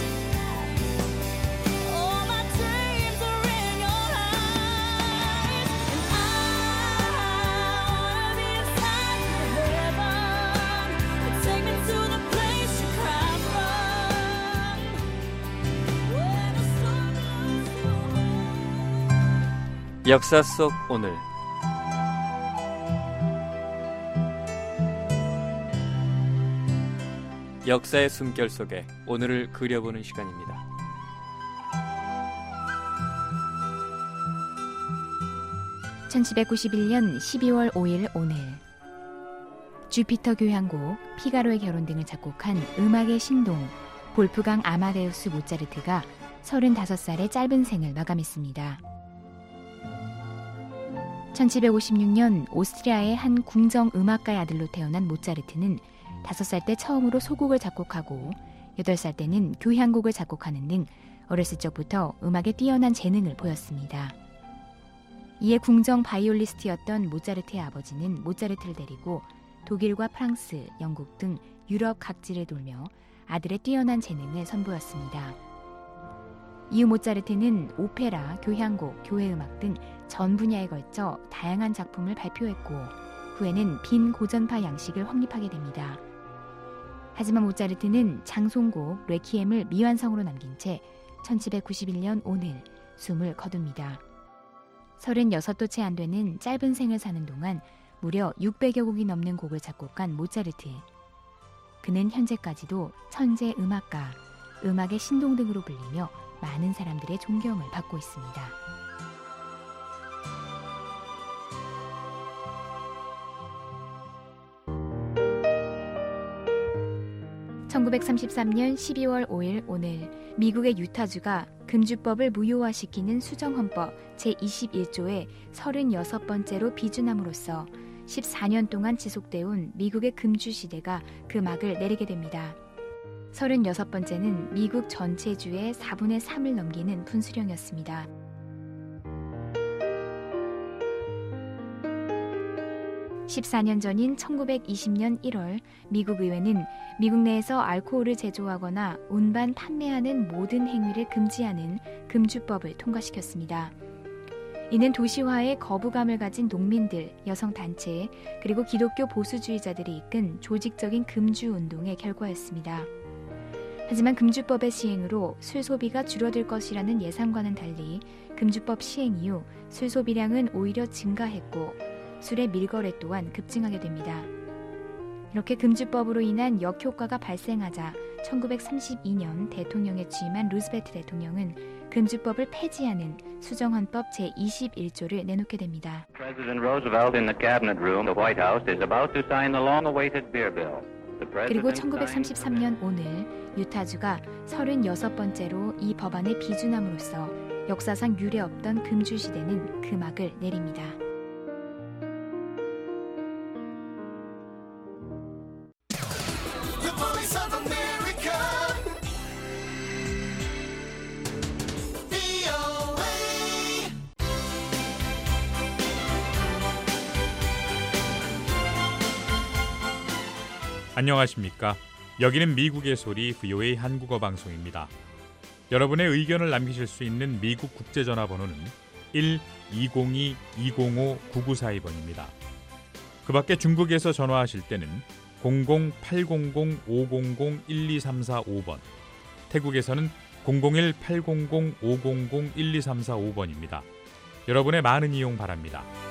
all my dreams are in your eyes. And I wanna be inside your heaven. Take me to the place you cry from. When the sun blows your way. 역사 속 오늘 역사의 숨결 속에 오늘을 그려보는 시간입니다. 천칠백구십일 년 십이월 오일 오늘 주피터 교향곡, 피가로의 결혼 등을 작곡한 음악의 신동 볼프강 아마데우스 모차르트가 서른다섯 살의 짧은 생을 마감했습니다. 천칠백오십육 년 오스트리아의 한 궁정 음악가의 아들로 태어난 모차르트는 다섯 살 때 처음으로 소곡을 작곡하고 여덟 살 때는 교향곡을 작곡하는 등 어렸을 적부터 음악에 뛰어난 재능을 보였습니다. 이에 궁정 바이올리스트였던 모차르트의 아버지는 모차르트를 데리고 독일과 프랑스, 영국 등 유럽 각지를 돌며 아들의 뛰어난 재능을 선보였습니다. 이후 모차르트는 오페라, 교향곡, 교회음악 등 전 분야에 걸쳐 다양한 작품을 발표했고 후에는 빈 고전파 양식을 확립하게 됩니다. 하지만 모차르트는 장송곡 레퀴엠을 미완성으로 남긴 채 천칠백구십일 년 오늘 숨을 거둡니다. 서른여섯도 채 안 되는 짧은 생을 사는 동안 무려 육백여 곡이 넘는 곡을 작곡한 모차르트. 그는 현재까지도 천재 음악가, 음악의 신동 등으로 불리며 많은 사람들의 존경을 받고 있습니다. 천구백삼십삼 년 십이월 오일 오늘 미국의 유타주가 금주법을 무효화시키는 수정헌법 제이십일 조의 서른여섯 번째로 비준함으로써 십사 년 동안 지속되어 온 미국의 금주 시대가 그 막을 내리게 됩니다. 서른여섯 번째는 미국 전체 주의 사분의 삼을 넘기는 분수령이었습니다. 십사 년 전인 천구백이십 년 일월 미국 의회는 미국 내에서 알코올을 제조하거나 운반 판매하는 모든 행위를 금지하는 금주법을 통과시켰습니다. 이는 도시화에 거부감을 가진 농민들, 여성단체, 그리고 기독교 보수주의자들이 이끈 조직적인 금주 운동의 결과였습니다. 하지만 금주법의 시행으로 술 소비가 줄어들 것이라는 예상과는 달리 금주법 시행 이후 술 소비량은 오히려 증가했고 술의 밀거래 또한 급증하게 됩니다. 이렇게 금주법으로 인한 역효과가 발생하자 천구백삼십이 년 대통령에 취임한 루즈벨트 대통령은 금주법을 폐지하는 수정헌법 제이십일 조를 내놓게 됩니다. President Roosevelt in the cabinet room, the White House, is about to sign the long-awaited beer bill. 그리고 천구백삼십삼 년 오늘 유타주가 서른여섯 번째로 이 법안을 비준함으로써 역사상 유례 없던 금주 시대는 그 막을 내립니다. 안녕하십니까. 여기는 미국의 소리 브이오에이 한국어 방송입니다. 여러분의 의견을 남기실 수 있는 미국 국제전화번호는 일 이공이 이공오 구구사이 번입니다. 그 밖에 중국에서 전화하실 때는 공공 팔공공 오공공 일이삼사오 번, 태국에서는 공공일 팔공공 오공공 일이삼사오 번입니다. 여러분의 많은 이용 바랍니다.